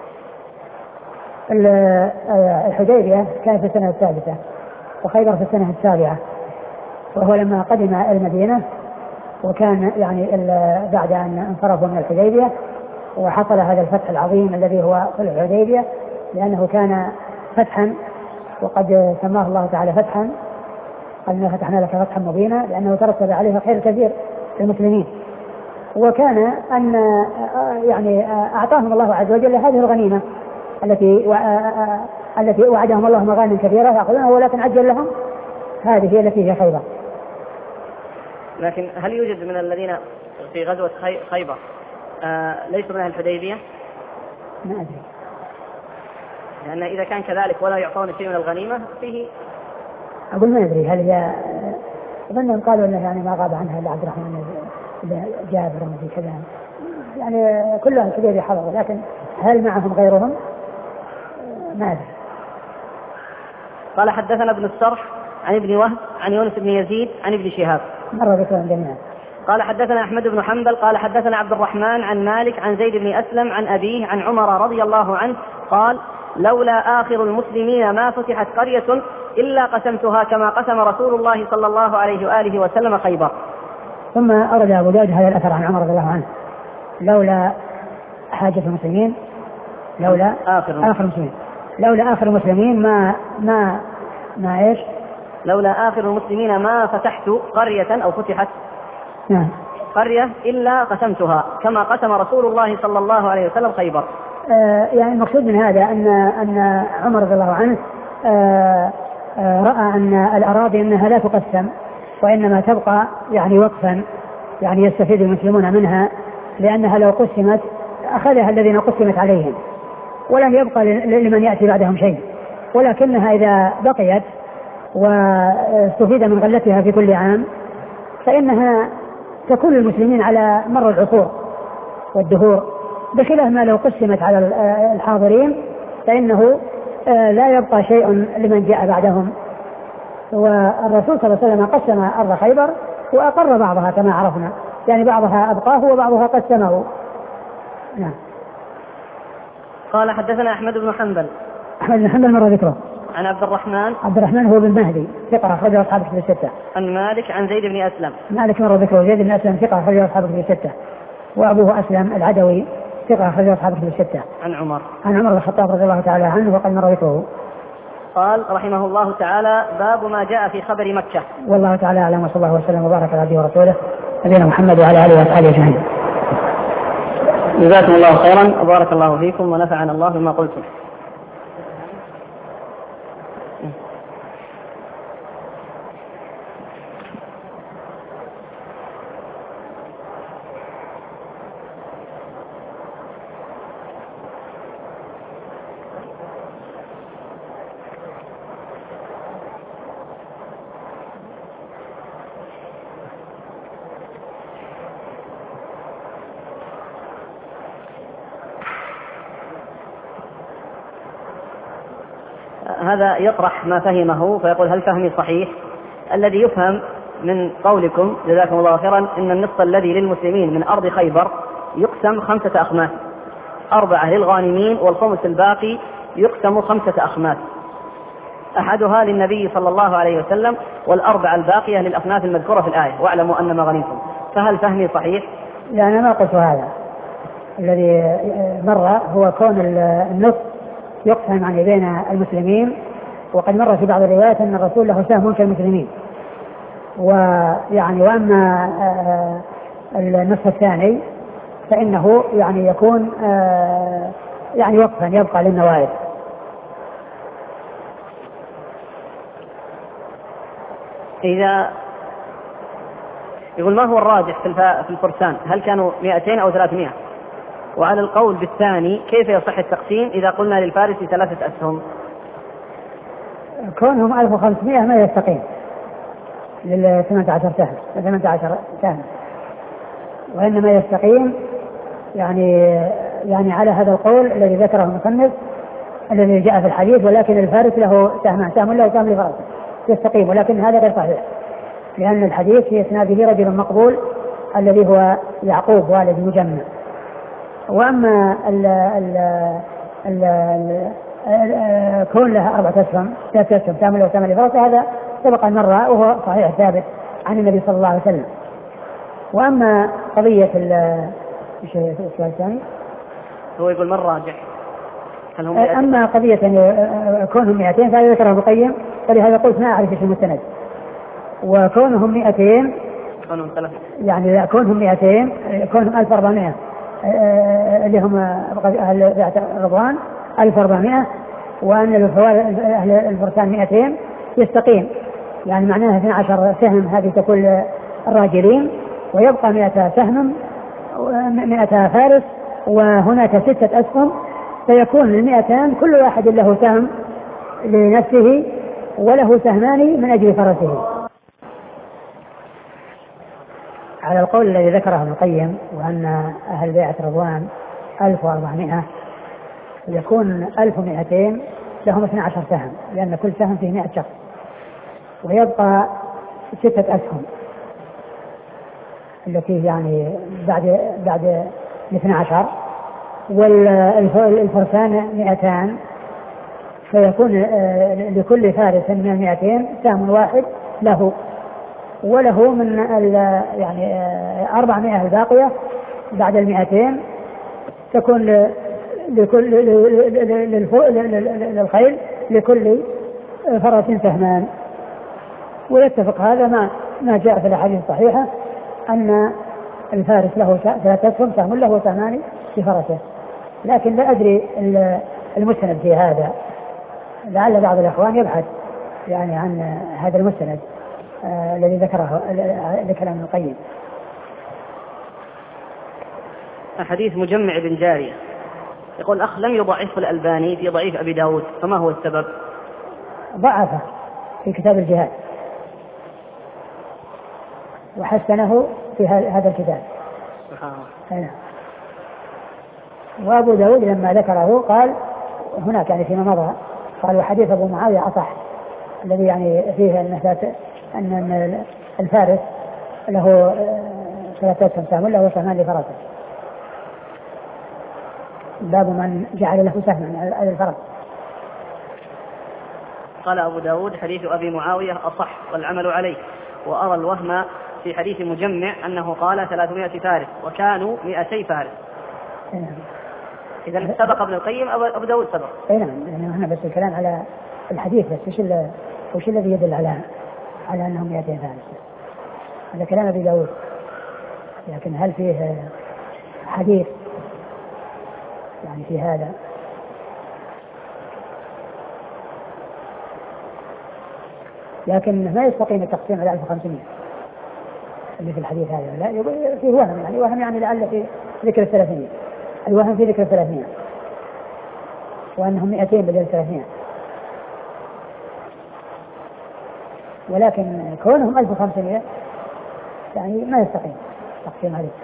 [SPEAKER 2] الحديبية كانت في السنة الثالثة وخيبر في السنة السابعة، وهو لما قدم المدينة وكان يعني بعد أن انصرفوا من الحديبية وحصل هذا الفتح العظيم الذي هو في الحديبية، لأنه كان فتحا وقد سماه الله تعالى فتحا، قال إنا فتحنا لك فتحا مبينا، لأنه ترتب عليه خير كثير للمسلمين. وكان أن يعني أعطاهم الله عز وجل هذه الغنيمة التي وعدهم الله مغانم كثيرة يأخذونها، ولكن عجل لهم هذه التي هي خيبر.
[SPEAKER 1] لكن هل يوجد من الذين في غزوة خيبر ليسوا من أهل الحديبية؟
[SPEAKER 2] ما أدري،
[SPEAKER 1] لأن إذا كان كذلك ولا يعطون شيء من الغنيمة فيه،
[SPEAKER 2] أقول ما أدري هل هي، أظنهم قالوا أنه يعني ما غاب عنها إلا عبد الرحمن جابر ومثل كذا، يعني كلهم الحديبية حضروا، لكن هل معهم غيرهم؟ ما أدري.
[SPEAKER 1] قال حدثنا ابن السرح عن ابن وهب عن يونس بن يزيد عن ابن شهاب
[SPEAKER 2] مر ذكرهم جميعا.
[SPEAKER 1] قال حدثنا أحمد بن حنبل قال حدثنا عبد الرحمن عن مالك عن زيد بن أسلم عن أبيه عن عمر رضي الله عنه قال لولا آخر المسلمين ما فتحت قرية إلا قسمتها كما قسم رسول الله صلى الله عليه وآله وسلم خيبر.
[SPEAKER 2] ثم أرد أبو داود هذا الأثر عن عمر رضي الله عنه، لولا حاجة المسلمين، لولا آخر المسلمين، لولا آخر المسلمين ما إيش؟
[SPEAKER 1] لولا آخر المسلمين ما فتحت قرية أو فتحت
[SPEAKER 2] نعم
[SPEAKER 1] قرية إلا قسمتها كما قسم رسول الله صلى الله عليه وسلم خيبر.
[SPEAKER 2] يعني المقصود من هذا أن عمر رضي الله عنه رأى أن الأراضي أنها لا تقسم وإنما تبقى يعني وقفا يعني يستفيد المسلمون منها، لأنها لو قسمت أخذها الذين قسمت عليهم ولم يبقى لمن يأتي بعدهم شيء، ولكنها إذا بقيت واستفيد من غلتها في كل عام فإنها تكون للمسلمين على مر العصور والدهور، بخلاف ما لو قسمت على الحاضرين فإنه لا يبقى شيء لمن جاء بعدهم. والرسول صلى الله عليه وسلم قسم أرض خيبر وأقر بعضها كما عرفنا، يعني بعضها أبقاه وبعضها قسمه. نعم.
[SPEAKER 1] قال حدثنا أحمد بن حنبل.
[SPEAKER 2] أحمد بن حنبل مر ذكره.
[SPEAKER 1] عن عبد الرحمن
[SPEAKER 2] هو بن مهدي ثقة أخرجه أصحاب الكتب الستة.
[SPEAKER 1] عن مالك عن زيد بن أسلم.
[SPEAKER 2] مالك مر ذكره. زيد بن أسلم ثقة أخرجه أصحاب الكتب الستة. وأبوه أسلم العدوي ثقة أخرجه أصحاب الكتب الستة.
[SPEAKER 1] عن عمر
[SPEAKER 2] بن الخطاب رضي الله تعالى عنه وقد مر ذكره.
[SPEAKER 1] قال رحمه الله تعالى: باب ما جاء في خبر مكة.
[SPEAKER 2] والله تعالى أعلم، وصلى الله وسلم وبارك على عبده ورسوله نبينا محمد وعلى آله وأصحابه أجمعين.
[SPEAKER 1] جزاكم الله خيرا وبارك الله فيكم ونفعنا الله بما قلتم. هذا يطرح ما فهمه فيقول: هل فهمي صحيح؟ الذي يفهم من قولكم جزاكم الله خيرا إن النصف الذي للمسلمين من أرض خيبر يقسم 5 أخماس، 4 للغانمين والخمس الباقي يقسم 5 أخماس، أحدها للنبي صلى الله عليه وسلم والأربع الباقية للأصناف المذكورة في الآية، واعلموا أن ما غنمتم. فهل فهمي صحيح؟
[SPEAKER 2] لا، أنا ما قلت هذا. الذي مر هو كون النصف يقسم يعني بين المسلمين، وقد مر في بعض الروايات أن الرسول له سهم كالمسلمين، ويعني وأما النصف الثاني فإنه يعني يكون يعني وقفا يبقى للنوائب.
[SPEAKER 1] إذا يقول: ما هو الراجح في الفرسان؟ هل كانوا 200 أو 300؟ وعلى القول بالثاني كيف يصح التقسيم إذا قلنا للفارس 3 أسهم؟
[SPEAKER 2] كونهم 1500 ما يستقيم لل 18 سهم، وإنما يستقيم يعني على هذا القول الذي ذكره المصنف الذي جاء في الحديث، ولكن الفارس له سهم له سهم لفرسه يستقيم، ولكن هذا غير صحيح، لأن الحديث في إسناده رجل مقبول الذي هو يعقوب والد مجمع. وأما كون لها 4 أسهم 3 أسهم سهم له سهم لفرسه هذا سبق مرة وهو صحيح ثابت عن النبي صلى الله عليه وسلم. وأما قضية السؤال الثاني
[SPEAKER 1] هو يقول: من راجح؟
[SPEAKER 2] أما قضية كونهم 200 فهذا ذكره ابن القيم، فلهذا قلت ما أعرف في المستند. وكونهم 200 يعني كونهم 200 كونهم 1400 اللي هم أهل رضوان 1400، وأن أهل الفرسان 200 يستقيم، يعني معناها 12 سهم هذه تكون الراجلين، ويبقى 100 سهم 100 فارس، وهناك 6 أسهم، فيكون 200 كل واحد له سهم لنفسه وله سهمان من أجل فرسه، على القول الذي ذكره ابن القيم وأن أهل بيعة رضوان 1400 يكون 1200 لهم 12 سهم، لأن كل سهم فيه 100 شخص، ويبقى 6 أسهم التي يعني بعد 12، والفرسان 200، فيكون لكل فارس من 200 سهم واحد له، وله من يعني 400 الباقية بعد 200 تكون لكل للخيل لكل فرس سهمان. ويتفق هذا ما جاء في الأحاديث الصحيحة أن الفارس له 3 أسهم سهم له وسهمان في فرسه، لكن لا أدري المستند في هذا، لعل بعض الأخوان يبحث يعني عن هذا المستند الذي ذكره ابن القيم.
[SPEAKER 1] حديث مجمع بن جارية يقول الأخ لم يضعفه الألباني في ضعيف أبي داود، فما هو السبب؟
[SPEAKER 2] ضعفه في كتاب الجهاد وحسنه في هذا الكتاب.
[SPEAKER 1] سبحان الله.
[SPEAKER 2] وأبو داود لما ذكره قال هناك يعني فيما مضى قال وحديث أبو معاوية أصح، الذي يعني فيه أن الفارس له 3 سهم له وسهمان لفرسه، باب من جعل له سهما على الفرس.
[SPEAKER 1] قال أبو داود حديث أبي معاوية أصح والعمل عليه، وأرى الوهم في حديث مجمع أنه قال 300 فارس وكانوا 200 فارس. إذا سبق ابن القيم أبو داود سبق.
[SPEAKER 2] نعم، يعني هنا بس الكلام على الحديث بس وش الذي يدل على أنهم 200 فارس؟ هذا كلام أبي داود، لكن هل فيه حديث يعني في هذا؟ لكن ما يستقيم التقسيم على 1500 اللي في الحديث هذا، لا فيه وهم يعني لعل في ذكر 300، الوهم في ذكر 300 وأنهم 200 بدل 300، ولكن كونهم 1500 يعني ما يستقيم تقسيم عليه.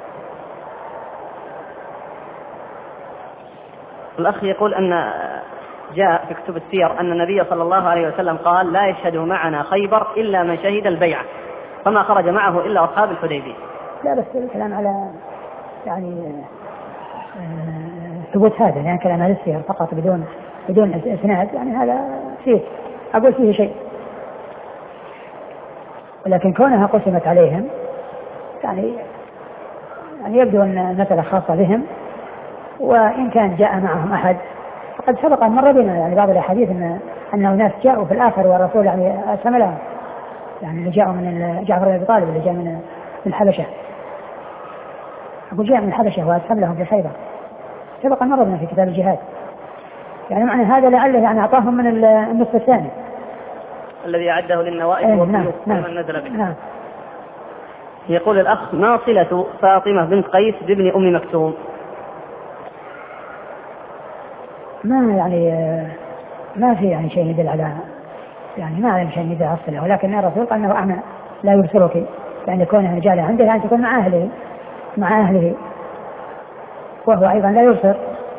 [SPEAKER 1] الأخ يقول أن جاء في كتب السير أن النبي صلى الله عليه وسلم قال لا يشهد معنا خيبر إلا من شهد البيعة، فما خرج معه إلا أصحاب الحديبية.
[SPEAKER 2] لا بس الكلام على يعني ثبوت هذا، يعني كلام على السير فقط بدون إسناد، يعني هذا أقول فيه شيء، ولكن كونها قسمت عليهم يعني يبدو أن المسألة خاصة بهم، وإن كان جاء معهم أحد فقد سبق أن مر بنا يعني بعض الأحاديث أن الناس جاءوا في الآخر والرسول يعني أسلم لهم، يعني اللي جاءوا من جعفر بن أبي طالب اللي جاء من الحبشة، أقول جاء من الحبشة وأسلم لهم في خيبر، سبق أن مر بنا في كتاب الجهاد، يعني معنى هذا لعله يعني أعطاهم من النصف الثاني
[SPEAKER 1] الذي أعده للنوائب والضيوف ومن نزل به. يقول الأخ ما صلة فاطمة بنت قيس بابن أم مكتوم؟
[SPEAKER 2] ما في يعني شيء يدل على يعني ما علم شيء يدل على الصلة، ولكن الرسول قال أنه أعمى لا يبصرك، يعني كونه رجاله عنده يعني تكون مع أهله وهو أيضا لا يبصر.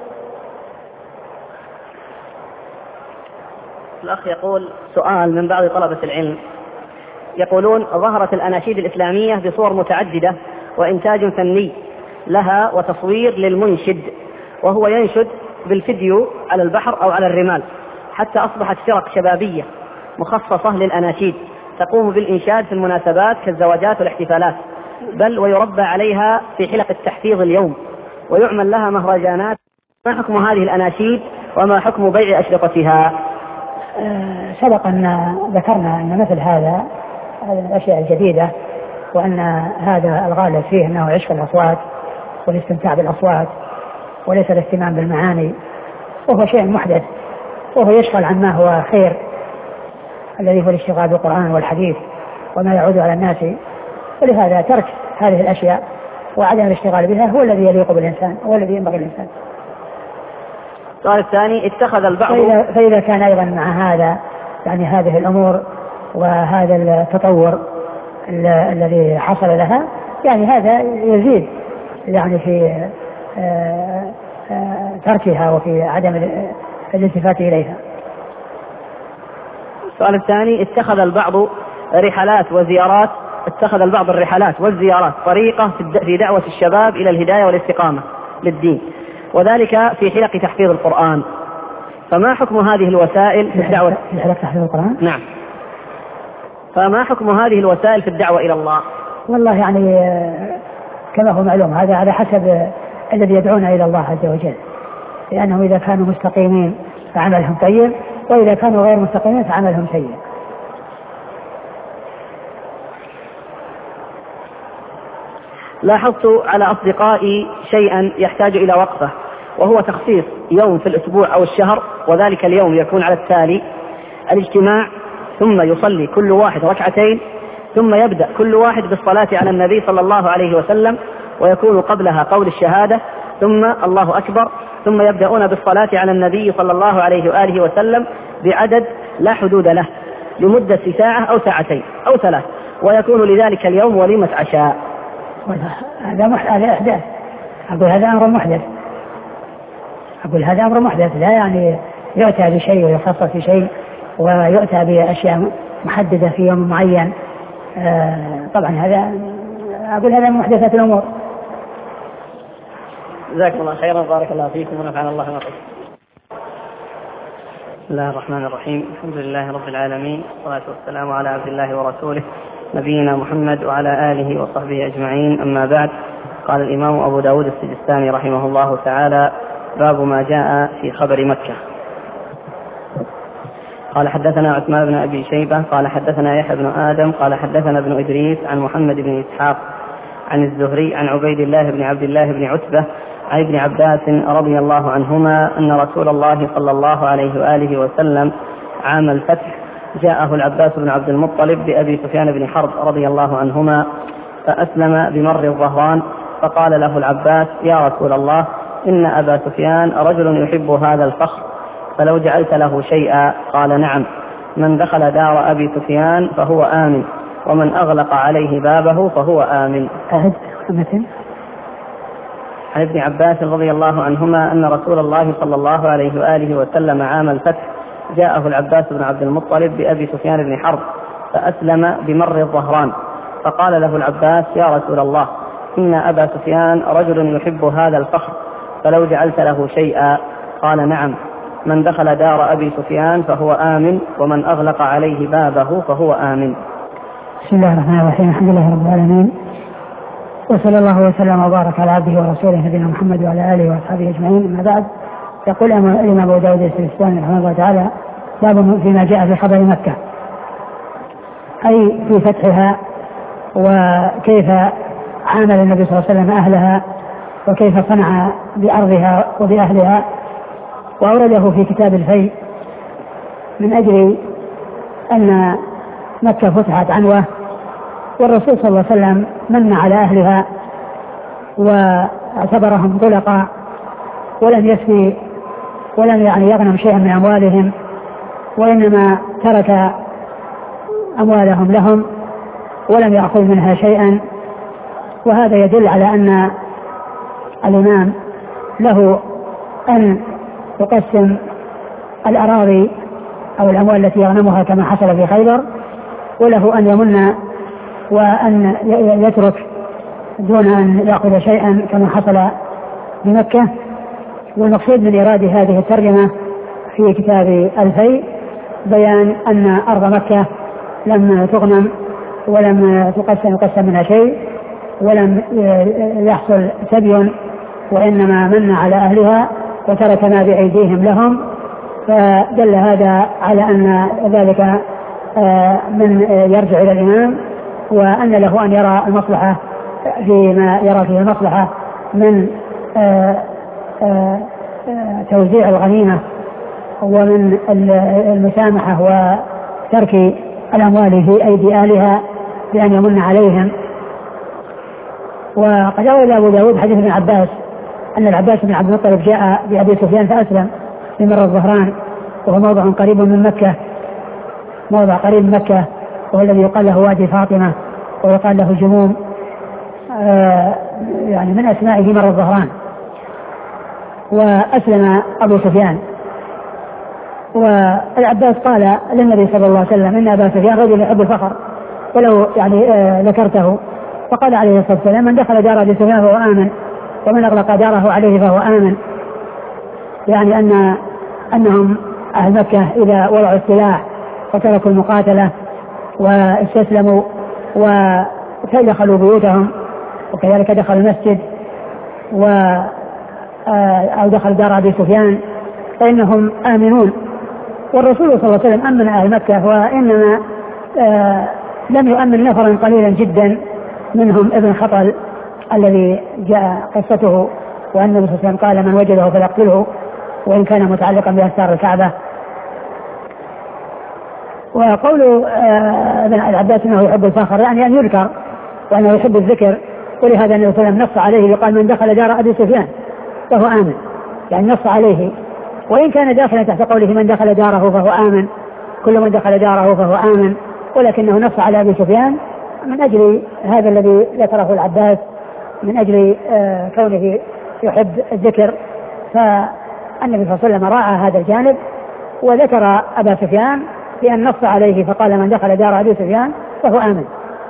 [SPEAKER 1] الأخ يقول سؤال من بعض طلبة العلم، يقولون ظهرت الأناشيد الإسلامية بصور متعددة وإنتاج فني لها وتصوير للمنشد، وهو ينشد بالفيديو على البحر أو على الرمال، حتى أصبحت فرق شبابية مخصصة للأناشيد تقوم بالإنشاد في المناسبات كالزواجات والاحتفالات، بل ويربى عليها في حلق التحفيظ اليوم ويعمل لها مهرجانات. ما حكم هذه الأناشيد وما حكم بيع أشرطتها؟
[SPEAKER 2] سبق أن ذكرنا أن مثل هذا من الأشياء الجديدة، وأن هذا الغالب فيه أنه عشق الأصوات والاستمتاع بالأصوات وليس الاهتمام بالمعاني، وهو شيء محدث، وهو يشغل عن ما هو خير الذي هو الاشتغال بالقرآن والحديث وما يعود على الناس، ولهذا ترك هذه الأشياء وعدم الاشتغال بها هو الذي يليق بالإنسان، هو الذي ينبغي الإنسان.
[SPEAKER 1] السؤال الثاني، اتخذ البعض
[SPEAKER 2] فإذا كان أيضا مع هذا يعني هذه الأمور وهذا التطور الذي حصل لها، يعني هذا يزيد يعني في تركها وفي عدم الالتفات إليها.
[SPEAKER 1] السؤال الثاني، اتخذ البعض الرحلات والزيارات طريقة في دعوة الشباب إلى الهداية والاستقامة للدين، وذلك في حلق تحفيظ القرآن، فما حكم هذه الوسائل في الدعوة؟
[SPEAKER 2] في حلق تحفيظ القرآن؟
[SPEAKER 1] نعم. فما حكم هذه الوسائل في الدعوة إلى الله؟
[SPEAKER 2] والله يعني كما هو معلوم هذا على حسب الذي يدعون إلى الله عز وجل، لأنهم إذا كانوا مستقيمين فعملهم طيب، وإذا كانوا غير مستقيمين فعملهم سيء.
[SPEAKER 1] لاحظت على أصدقائي شيئا يحتاج إلى وقفة، وهو تخصيص يوم في الأسبوع أو الشهر، وذلك اليوم يكون على التالي: الاجتماع، ثم يصلي كل واحد ركعتين، ثم يبدأ كل واحد بالصلاة على النبي صلى الله عليه وسلم، ويكون قبلها قول الشهادة ثم الله أكبر، ثم يبدأون بالصلاة على النبي صلى الله عليه وآله وسلم بعدد لا حدود له لمدة ساعة أو ساعتين أو 3، ويكون لذلك اليوم وليمة عشاء.
[SPEAKER 2] هذا إحداث. أقول هذا أمر محدث. أقول هذا أمر محدث، لا يعني يؤتى بشيء ويخصص بشيء ويؤتى بأشياء محددة في يوم معين. طبعا هذا أقول هذا محدثات الأمور.
[SPEAKER 1] جزاكم الله خيرا، بارك الله فيكم ونفعنا الله ما قلت. بسم الله الرحمن الرحيم، الحمد لله رب العالمين، والصلاة والسلام على عبد الله ورسوله نبينا محمد وعلى آله وصحبه أجمعين، أما بعد. قال الإمام أبو داود السجستاني رحمه الله تعالى: باب ما جاء في خبر مكة. قال حدثنا عثمان بن أبي شيبة قال حدثنا يحيى بن آدم قال حدثنا ابن إدريس عن محمد بن إسحاق عن الزهري عن عبيد الله بن عبد الله بن عتبة عن ابن عباس رضي الله عنهما أن رسول الله صلى الله عليه وآله وسلم عام الفتح جاءه العباس بن عبد المطلب بأبي سفيان بن حرب رضي الله عنهما فأسلم بمر الظهران، فقال له العباس: يا رسول الله، إن أبا سفيان رجل يحب هذا الفخر، فلو جعلت له شيئا. قال: نعم، من دخل دار أبي سفيان فهو آمن، ومن أغلق عليه بابه فهو آمن. عن ابن عباس رضي الله عنهما أن رسول الله صلى الله عليه وآله وسلم عام الفتح جاءه العباس بن عبد المطلب بأبي سفيان بن حرب فأسلم بمر الظهران، فقال له العباس: يا رسول الله، إن أبا سفيان رجل يحب هذا الفخر، فلو جعلت له شيئا. قال: نعم، من دخل دار أبي سفيان فهو آمن، ومن أغلق عليه بابه فهو آمن.
[SPEAKER 2] بسم الله الرحمن الرحيم، الحمد لله رب العالمين، وصلى الله وسلم وبارك على عبده ورسوله نبينا محمد وعلى آله وأصحابه أجمعين، أما بعد. يقول الإمام أبو داود السجستاني رحمه الله تعالى: باب فيما جاء في خبر مكة، أي في فتحها وكيف عامل النبي صلى الله عليه وسلم أهلها وكيف صنع بأرضها وبأهلها، وأورده في كتاب الفيء من أجل أن مكة فتحت عنوة، والرسول صلى الله عليه وسلم من على أهلها واعتبرهم طلقاء، ولم يسفي ولم يغنم شيئا من أموالهم، وإنما ترك أموالهم لهم ولم يأخذ منها شيئا. وهذا يدل على أن الإمام له أن يقسم الأراضي أو الأموال التي يغنمها كما حصل في خيبر، وله أن يمن وأن يترك دون أن يأخذ شيئا كما حصل بمكة. والمقصود من إيراد هذه الترجمة في كتاب الفيء بيان أن أرض مكة لم تغنم ولم يقسم منها شيء ولم يحصل سبي، وإنما من على أهلها وترك ما بأيديهم لهم، فدل هذا على أن ذلك من يرجع إلى الإمام، وأن له أن يرى المصلحة فيما يرى فيه المصلحة من توزيع الغنيمة ومن المسامحة وترك الأموال في أيدي أهلها بأن يمن عليهم. وقد روى أبو داود حديث ابن عباس أن العباس بن عبد المطلب جاء بأبي سفيان فأسلم في مر الظهران، وهو موضع قريب من مكة، موضع قريب من مكة، وهو الذي يقال له وادي فاطمة ويقال له جموم، يعني من أسمائه مر الظهران. وأسلم أبو سفيان، والعباس قال للنبي صلى الله عليه وسلم: إن أبا سفيان رجل يحب الفخر، ولو يعني ذكرته. فقال عليه الصلاة والسلام: من دخل دار أبي سفيان فهو آمن، ومن أغلق داره عليه فهو آمن. يعني أنهم أهل مكة إذا وضعوا السلاح وتركوا المقاتلة واستسلموا ودخلوا بيوتهم، وكذلك دخلوا المسجد أو دخل دار أبي سفيان، فإنهم آمنون. والرسول صلى الله عليه وسلم أمن أهل مكة، وإنما لم يؤمن نفرا قليلا جدا منهم ابن خطل الذي جاء قصته، وأن النبي صلى الله عليه وسلم قال: من وجده فليقتله وإن كان متعلقا بأستار الكعبة. وقول ابن العباس انه يحب الفخر يعني ان يذكر وانه يحب الذكر، ولهذا النبي صلى الله عليه وسلم نص عليه يقال من دخل دار ابي سفيان فهو امن، يعني نص عليه، وان كان داخلا تحت قوله من دخل داره فهو امن، كل من دخل داره فهو امن، ولكنه نص على ابي سفيان من اجل هذا الذي ذكره العباس، من اجل كونه يحب الذكر، فالنبي صلى الله عليه وسلم راعى هذا الجانب وذكر ابا سفيان بأن نص عليه فقال من دخل دار أبي سفيان فهو آمن.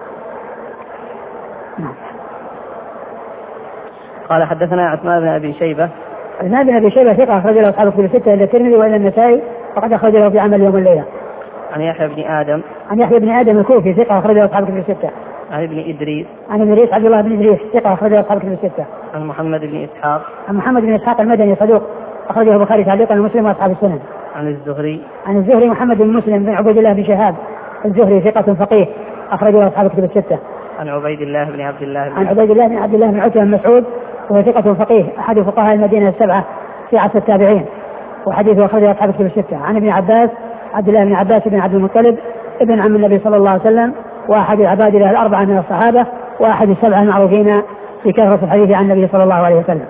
[SPEAKER 1] قال حدثنا عثمان بن أبي شيبة.
[SPEAKER 2] عثمان بن أبي شيبة ثقة أخرج له أصحاب الكتب الستة إلا الترمذي وإلا النسائي وقد أخرج له في عمل يوم الليلة.
[SPEAKER 1] عن يحيى بن آدم.
[SPEAKER 2] عن يحيى بن آدم الكوفي ثقة أخرج له أصحاب الكتب الستة.
[SPEAKER 1] عن ابن إدريس.
[SPEAKER 2] عن إدريس عبد الله بن إدريس ثقة أخرج له أصحاب الكتب الستة.
[SPEAKER 1] عن محمد بن إسحاق.
[SPEAKER 2] عن محمد بن إسحاق المدني صدوق أخرجه البخاري تعليقا ومسلم وأصحاب السنن.
[SPEAKER 1] عن الزهري.
[SPEAKER 2] عن الزهري محمد بن مسلم بن عبيد الله بن شهاب الزهري ثقة فقيه أخرجه أصحاب الكتب الستة.
[SPEAKER 1] عن عبيد الله بن عبد الله
[SPEAKER 2] عن عبيد الله بن عبد الله بن عتبة بن مسعود وهو ثقة فقيه أحد فقهاء المدينة السبعة في عصر التابعين وحديثه أخرجه أصحاب الكتب الستة. عن ابن عباس عبد الله بن عباس بن عبد المطلب ابن عم النبي صلى الله عليه وسلم وأحد العباد له الأربعة من الصحابة وأحد السبعة المعروفين في كثرة الحديث عن النبي صلى الله عليه وسلم.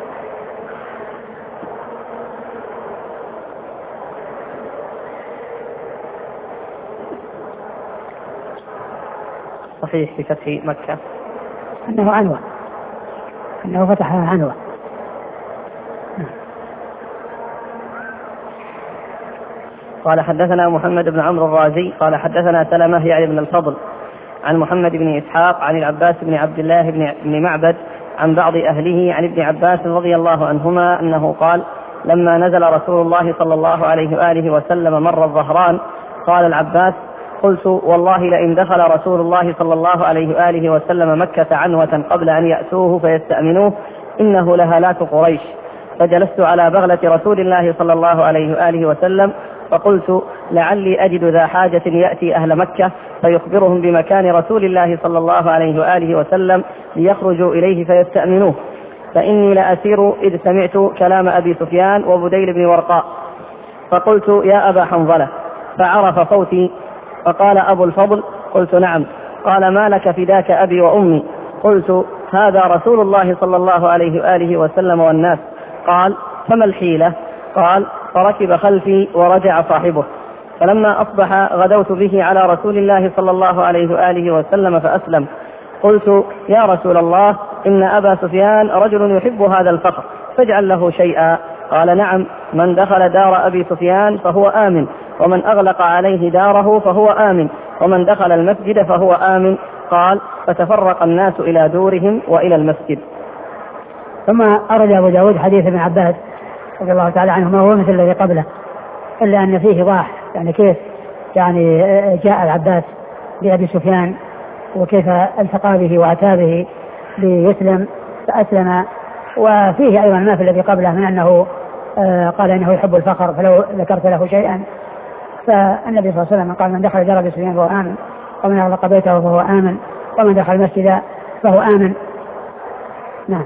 [SPEAKER 1] صحيح في فتح مكة
[SPEAKER 2] أنه عنوة، أنه فتحها عنوة.
[SPEAKER 1] قال حدثنا محمد بن عمرو الرازي قال حدثنا سلمة يعني بن الفضل عن محمد بن إسحاق عن العباس بن عبد الله بن معبد عن بعض أهله عن ابن عباس رضي الله عنهما أنه قال لما نزل رسول الله صلى الله عليه وآله وسلم مر الظهران قال العباس قلت والله لئن دخل رسول الله صلى الله عليه وآله وسلم مكة عنوة قبل أن يأتوه فيستأمنوه إنه لهالات قريش. فجلست على بغلة رسول الله صلى الله عليه وآله وسلم فقلت لعلي أجد ذا حاجة يأتي أهل مكة فيخبرهم بمكان رسول الله صلى الله عليه وآله وسلم ليخرجوا إليه فيستأمنوه، فإني لأسير إذ سمعت كلام أبي سفيان وبديل بن ورقاء فقلت يا أبا حنظلة فعرف صوتي فقال أبو الفضل قلت نعم. قال ما لك فداك أبي وأمي؟ قلت هذا رسول الله صلى الله عليه وآله وسلم والناس. قال فما الحيلة؟ قال فركب خلفي ورجع صاحبه، فلما أصبح غدوت به على رسول الله صلى الله عليه وآله وسلم فأسلم. قلت يا رسول الله إن أبا سفيان رجل يحب هذا الفخر فاجعل له شيئا. قال نعم من دخل دار أبي سفيان فهو آمن ومن أغلق عليه داره فهو آمن ومن دخل المسجد فهو آمن. قال فتفرق الناس إلى دورهم وإلى المسجد.
[SPEAKER 2] ثم أرد أبو داود حديث ابن عباس رضي الله تعالى عنهما هو مثل الذي قبله إلا أن فيه ضاح يعني كيف يعني جاء العباس بأبي سفيان وكيف التقى به وأتى ليسلم فأسلم، وفيه أيضا ما في الذي قبله من أنه قال إنه يحب الفخر فلو ذكرت له شيئا. فالنبي صلى الله عليه وسلم قال من دخل دار أبي سفيان فهو آمن ومن أغلق بيته فهو آمن ومن دخل المسجد فهو آمن. نعم.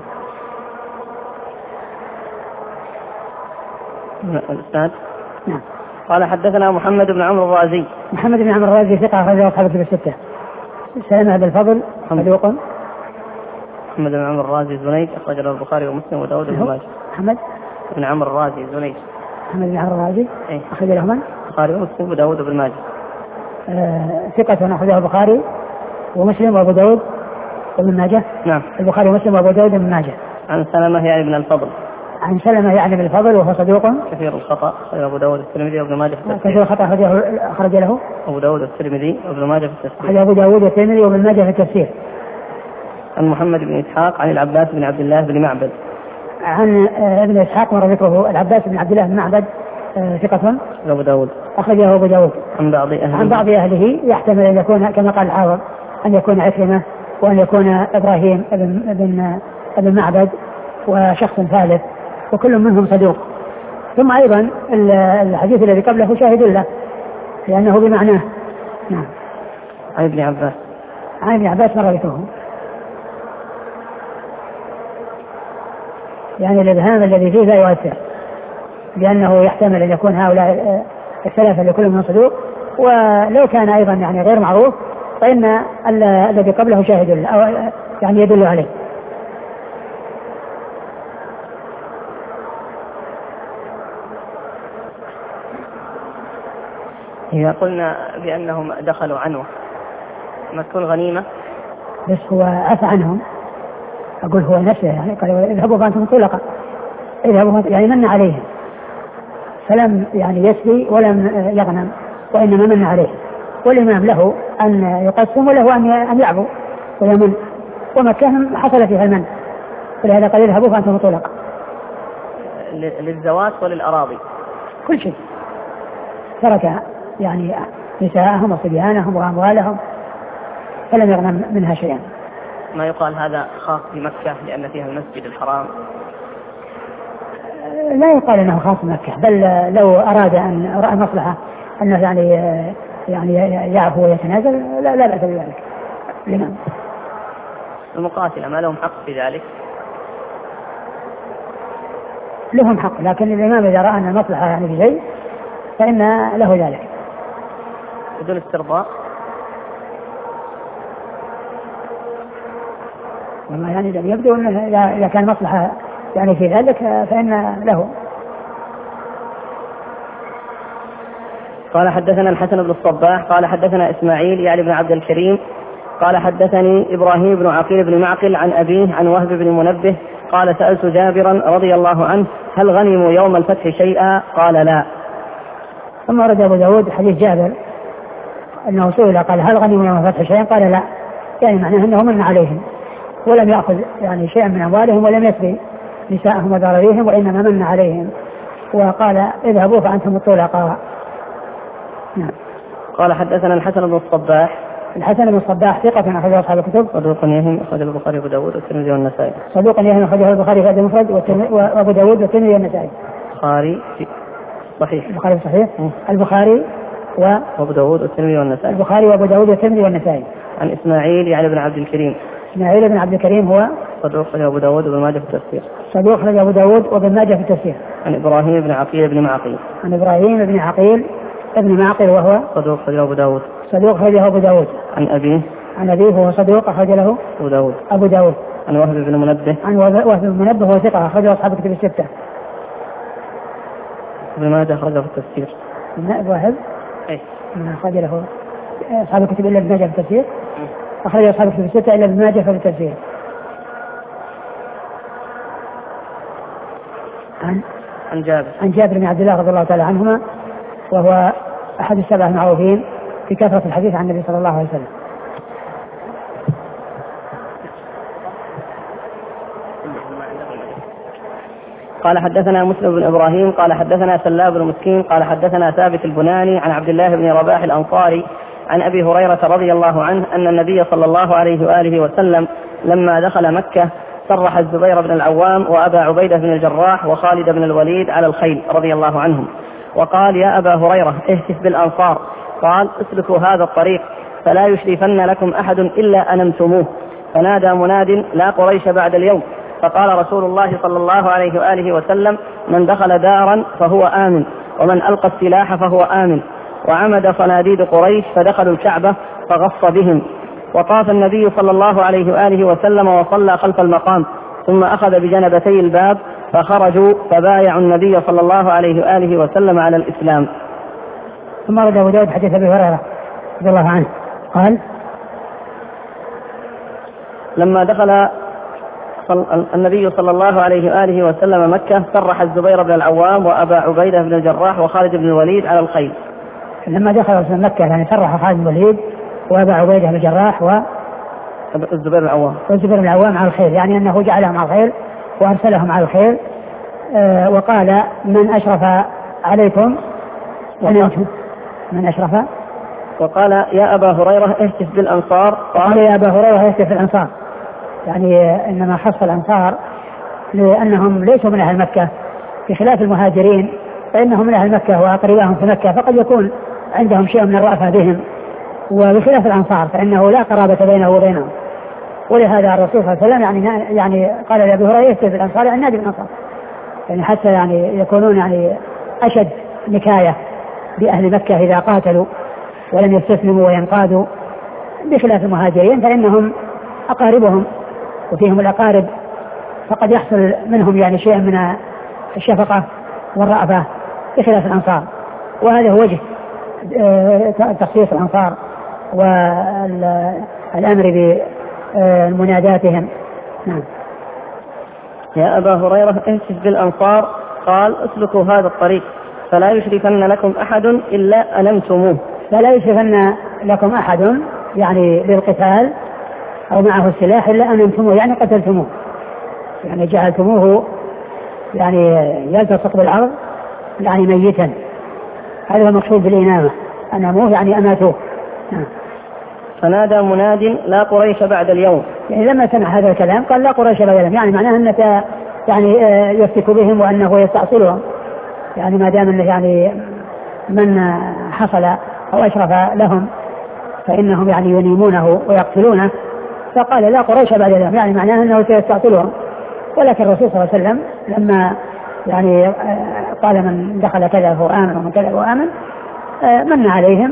[SPEAKER 1] الأستاذ.
[SPEAKER 2] نعم.
[SPEAKER 1] قال حدثنا محمد بن عمرو الرازي.
[SPEAKER 2] محمد بن عمرو الرازي ثقة أخرجه أصحاب الكتب الستة. سلمة بالفضل صدوق.
[SPEAKER 1] محمد بن عمرو الرازي زنيد أخرج له البخاري ومسلم وداود بن ماجه.
[SPEAKER 2] محمد
[SPEAKER 1] بن عمرو الرازي زنيد.
[SPEAKER 2] محمد بن عمرو الرازي أخرج له من؟
[SPEAKER 1] البخاري ومسلم وداود بن ماجه.
[SPEAKER 2] ثقة أخرجه البخاري ومسلم وأبو داود وابن ماجه.
[SPEAKER 1] نعم.
[SPEAKER 2] البخاري ومسلم وأبو داود وابن ماجه.
[SPEAKER 1] عن سلمة يعني بن الفضل.
[SPEAKER 2] عن سلمة يعني بن الفضل وهو صدوق
[SPEAKER 1] كثير الخطأ أبو داود الترمذي وابن ماجه في التفسير.
[SPEAKER 2] كثير الخطأ أخرج له
[SPEAKER 1] أبو داود الترمذي وابن ماجه في التفسير.
[SPEAKER 2] أخرج أبو داود الترمذي وابن ماجه في التفسير.
[SPEAKER 1] عن محمد بن إسحاق عن العباس بن عبد الله بن معبد.
[SPEAKER 2] عن ابن إسحاق مر ذكره العباس بن عبد الله بن معبد ثقة
[SPEAKER 1] أبو داود
[SPEAKER 2] أخرجه أبو داود.
[SPEAKER 1] عن بعض
[SPEAKER 2] أهله يحتمل أن يكون كما قال الحافظ أن يكون عكرمة وأن يكون إبراهيم ابن معبد وشخص ثالث وكل منهم صدوق. ثم أيضا الحديث الذي قبله شاهد له لأنه بمعناه. نعم.
[SPEAKER 1] عن ابن عباس.
[SPEAKER 2] عن ابن عباس مر ذكره يعني الإبهام الذي فيه لا يؤثر لأنه يحتمل أن يكون هؤلاء الثلاثة لكل من صدوق ولو كان أيضا يعني غير معروف فإن الذي قبله شاهد له أو يعني يدل عليه.
[SPEAKER 1] إذا قلنا بأنهم دخلوا عنه ما تكون غنيمة؟
[SPEAKER 2] بس هو عفى عنهم، أقول هو نفسه يعني قال اذهبوا فأنتم طلقاء، اذهبوا يعني من عليهم، فلم يعني يسبي ولم يغنم وإنما من عليه، والإمام له أن يقسم وله أن يعفو ويمن، ومكة حصل فيها المن، ولهذا قال اذهبوا فأنتم طلقاء.
[SPEAKER 1] للزواج وللأراضي
[SPEAKER 2] كل شيء، ترك يعني نساءهم وصبيانهم وأموالهم فلم يغنم منها شيئا.
[SPEAKER 1] ما يقال هذا خاص بمكة لأن فيها المسجد الحرام؟
[SPEAKER 2] لا يقال انه خاص بمكة، بل لو اراد ان رأى مصلحة انه يعني يعفو ويتنازل لا بأس بذلك. لمن؟
[SPEAKER 1] المقاتلة ما لهم حق في ذلك؟
[SPEAKER 2] لهم حق، لكن الإمام إذا رأى أن المصلحة يعني في شيء فإن له ذلك
[SPEAKER 1] بدون استرضاء.
[SPEAKER 2] وما يعني يبدو أنه إذا كان مصلحة يعني في ذلك فإن له.
[SPEAKER 1] قال حدثنا الحسن بن الصباح قال حدثنا إسماعيل يعني بن عبد الكريم قال حدثني إبراهيم بن عقيل بن معقل عن أبيه عن وهب بن منبه قال سألت جابرا رضي الله عنه هل غنموا يوم الفتح شيئا؟ قال لا.
[SPEAKER 2] ثم ورد أبو داود حديث جابر أنه سئل قال هل غنموا يوم الفتح شيئا؟ قال لا، يعني معناه أنه من عليهم ولم يأخذ يعني شيئا من أموالهم ولم يسبي نساءهم وذراريهم وإنما من عليهم، وقال اذهبوا فأنتم الطلقاء. نعم.
[SPEAKER 1] قال حدثنا الحسن بن الصباح.
[SPEAKER 2] الحسن بن الصباح ثقة أخرجه أصحاب الكتب.
[SPEAKER 1] صدوق يهم أخرجه البخاري وأبو داود والترمذي والنسائي.
[SPEAKER 2] صدوق يهم أخرجه البخاري في المفرد وأبو داود والترمذي والنسائي.
[SPEAKER 1] البخاري صحيح.
[SPEAKER 2] البخاري صحيح. البخاري
[SPEAKER 1] وأبو داود والترمذي والنسائي.
[SPEAKER 2] البخاري وأبو داود والترمذي والنسائي.
[SPEAKER 1] عن إسماعيل يعني بن عبد الكريم.
[SPEAKER 2] إسماعيل بن عبد الكريم هو
[SPEAKER 1] صدوق أبو داود وابن ماجه في التفسير.
[SPEAKER 2] صدوق أبو داود وابن ماجه في التفسير.
[SPEAKER 1] عن إبراهيم بن عقيل بن معقل.
[SPEAKER 2] عن إبراهيم بن عقيل ابن معقل وهو
[SPEAKER 1] صدوق أبو داود.
[SPEAKER 2] صدوق أخرجه أبو داود.
[SPEAKER 1] عن أبيه.
[SPEAKER 2] عن أبيه وهو صدوق أخرج له أبو داود.
[SPEAKER 1] عن وهب بن منبه.
[SPEAKER 2] عن وهب بن منبه وهو ثقة أخرجه أصحاب الكتب الستة.
[SPEAKER 1] ابن ماجه أخرجه في التفسير.
[SPEAKER 2] وهب
[SPEAKER 1] أي
[SPEAKER 2] من أخرج له أصحاب الكتب إلا ابن ماجه في التفسير. أخرج أصحاب الكتب الستة إلا ابن ماجه في التفسير. عن جابر بن عبد الله رضي الله تعالى عنهما وهو أحد السبع المعروفين في كثرة الحديث عن النبي صلى الله عليه وسلم.
[SPEAKER 1] قال حدثنا مسلم بن إبراهيم قال حدثنا سلاب بن مسكين قال حدثنا ثابت البناني عن عبد الله بن رباح الأنصاري عن أبي هريرة رضي الله عنه أن النبي صلى الله عليه وآله وسلم لما دخل مكة صرح الزبير بن العوام وأبا عبيدة بن الجراح وخالد بن الوليد على الخيل رضي الله عنهم، وقال يا أبا هريرة اهتف بالأنصار، قال اسلكوا هذا الطريق فلا يشرفن لكم أحد إلا أنمتموه، فنادى مناد لا قريش بعد اليوم، فقال رسول الله صلى الله عليه وآله وسلم من دخل دارا فهو آمن ومن ألقى السلاح فهو آمن. وعمد صناديد قريش فدخلوا الكعبة فغص بهم، وطاف النبي صلى الله عليه وآله وسلم وصلى خلف المقام، ثم أخذ بجنبتي الباب فخرجوا فبايعوا النبي صلى الله عليه وآله وسلم على الإسلام.
[SPEAKER 2] ثم رد أبو داود حديث أبي هريرة رضي الله عنه قال
[SPEAKER 1] لما دخل النبي صلى الله عليه وآله وسلم مكة صرح الزبير بن العوام وأبا عبيدة بن الجراح وخالد بن الوليد على الخيل.
[SPEAKER 2] لما دخل مكة يعني صرح خالد بن الوليد وأبا عبيدة بن الجراح
[SPEAKER 1] والزبير بن
[SPEAKER 2] العوام على الخيل، يعني أنه جعلهم على الخيل وأرسلهم على الخيل. وقال من أشرف عليكم من أشرف،
[SPEAKER 1] وقال يا أبا هريرة اهتف بالأنصار،
[SPEAKER 2] قال يا أبا هريرة اهتف بالأنصار، يعني إنما خص الأنصار لأنهم ليسوا من أهل مكة بخلاف المهاجرين، فإنهم من أهل مكة وأقربائهم في مكة فقد يكون عندهم شيء من الرأفة بهم، وبخلاف الأنصار فإنه لا قرابة بينه وبينهم. ولهذا الرسول صلى الله عليه وسلم يعني قال لأبي هريرة اهتف بالأنصار يعني نادي بالأنصار، يعني حتى يعني يكونون يعني أشد نكاية بأهل مكة إذا قاتلوا، ولم يستسلموا وينقادوا، بخلاف المهاجرين فإنهم أقاربهم وفيهم الأقارب، فقد يحصل منهم يعني شيء من الشفقة والرأفة بخلاف الأنصار. وهذا هو وجه تخصيص الأنصار والأمر بمناداتهم. نعم.
[SPEAKER 1] يا أبا هريرة اهتف بالأنصار، قال اسلكوا هذا الطريق فلا يشركن لكم أحد إلا ألمتموه.
[SPEAKER 2] فلا يشركن لكم أحد يعني بالقتال أو معه السلاح إلا ألمتموه، يعني قتلتموه، يعني جعلتموه يعني يلتصق بالأرض يعني ميتا. هذا هو المقصود بالإنامة، أناموه يعني أماتوه.
[SPEAKER 1] فنادى مناد لا قريش بعد اليوم.
[SPEAKER 2] يعني لما سمع هذا الكلام قال لا قريش بعد اليوم، يعني معناه أنك يعني يفتك بهم وأنه يستعصلهم، يعني ما دام يعني من حصل أو أشرف لهم فإنهم يعني ينيمونه ويقتلونه، فقال لا قريش بعد اليوم، يعني معناه أنه سيستعصلهم. ولكن الرسول صلى الله عليه وسلم لما يعني قال من دخل كذا فهو آمن ومن كذا فهو آمن، من عليهم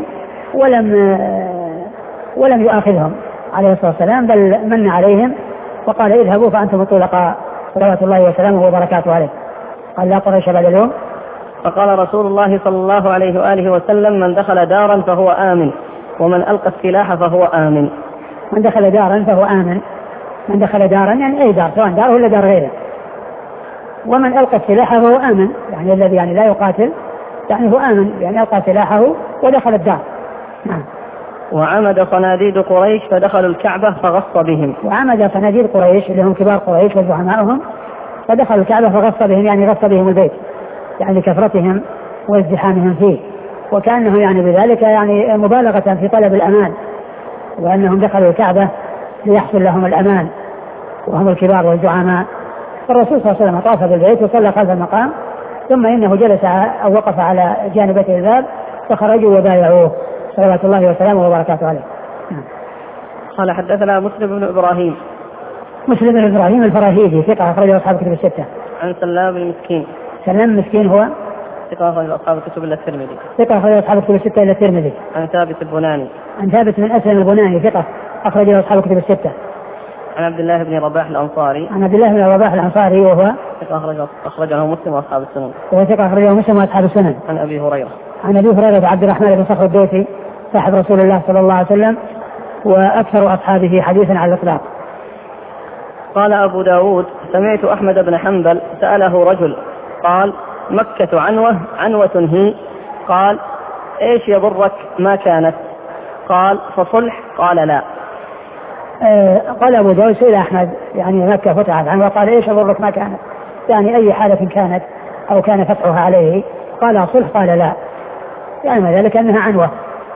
[SPEAKER 2] ولم يؤاخذهم عليه الصلاة والسلام، بل من عليهم وقال اذهبوا فأنتم الطلقاء صلوات الله وسلامه وبركاته عليه. قال لا قريش بعد اليوم.
[SPEAKER 1] فقال رسول الله صلى الله عليه وآله وسلم من دخل دارا فهو آمن ومن ألقى السلاح فهو آمن.
[SPEAKER 2] من دخل دارا فهو آمن، من دخل دارا يعني أي دار سواء دار ولا دار غيره. ومن ألقى السلاح فهو آمن، يعني الذي يعني لا يقاتل يعني هو آمن، يعني ألقى سلاحه ودخل الدار. نعم.
[SPEAKER 1] وعمد صناديد قريش فدخلوا الكعبة فغص بهم.
[SPEAKER 2] وعمد صناديد قريش اللي هم كبار قريش وزعمائهم فدخلوا الكعبة فغص بهم، يعني غص بهم البيت، يعني كثرتهم وازدحامهم فيه، وكأنه يعني بذلك يعني مبالغة في طلب الأمان، وأنهم دخلوا الكعبة ليحصل لهم الأمان وهم الكبار والزعماء. فالرسول صلى الله عليه وسلم طاف بالبيت وصلى خلف المقام، ثم إنه جلس أو وقف على جانبته الباب فخرجوا وبايعوه صلوات الله وسلامه وبركاته عليه.
[SPEAKER 1] قال حدثنا مسلم بن إبراهيم.
[SPEAKER 2] مسلم بن إبراهيم الفراهيدي ثقة أخرجه أصحاب الكتب الستة.
[SPEAKER 1] عن سلام بن مسكين.
[SPEAKER 2] سلام مسكين هو
[SPEAKER 1] ثقة أخرجه أصحاب الكتب إلا الترمذي.
[SPEAKER 2] ثقة أخرجه أصحاب الكتب الستة إلا الترمذي.
[SPEAKER 1] عن ثابت البناني.
[SPEAKER 2] عن ثابت بن أسلم البناني ثقة أخرجه أصحاب الكتب الستة.
[SPEAKER 1] عن عبد الله بن رباح الأنصاري.
[SPEAKER 2] عن عبد الله بن رباح الأنصاري وهو
[SPEAKER 1] ثقة أخرجه مسلم وأصحاب السنن.
[SPEAKER 2] وهو ثقة أخرجه مسلم وأصحاب السنن.
[SPEAKER 1] عن أبي هريرة.
[SPEAKER 2] عن أبي هريرة عبد الرحمن بن صخر الدوسي صاحب رسول الله صلى الله عليه وسلم وأكثر أصحابه حديثا على الإطلاق.
[SPEAKER 1] قال أبو داود سمعت أحمد بن حنبل سأله رجل قال مكة عنوة هي؟ قال إيش يضرك ما كانت؟ قال فصلح؟ قال لا.
[SPEAKER 2] قال أبو داود سئل أحمد يعني مكة فتحت عنه وقال إيش يضرك ما كانت، يعني أي حالة كانت أو كان فتحها عليه؟ قال صلح؟ قال لا، يعني ما ذلك أنها عنوة،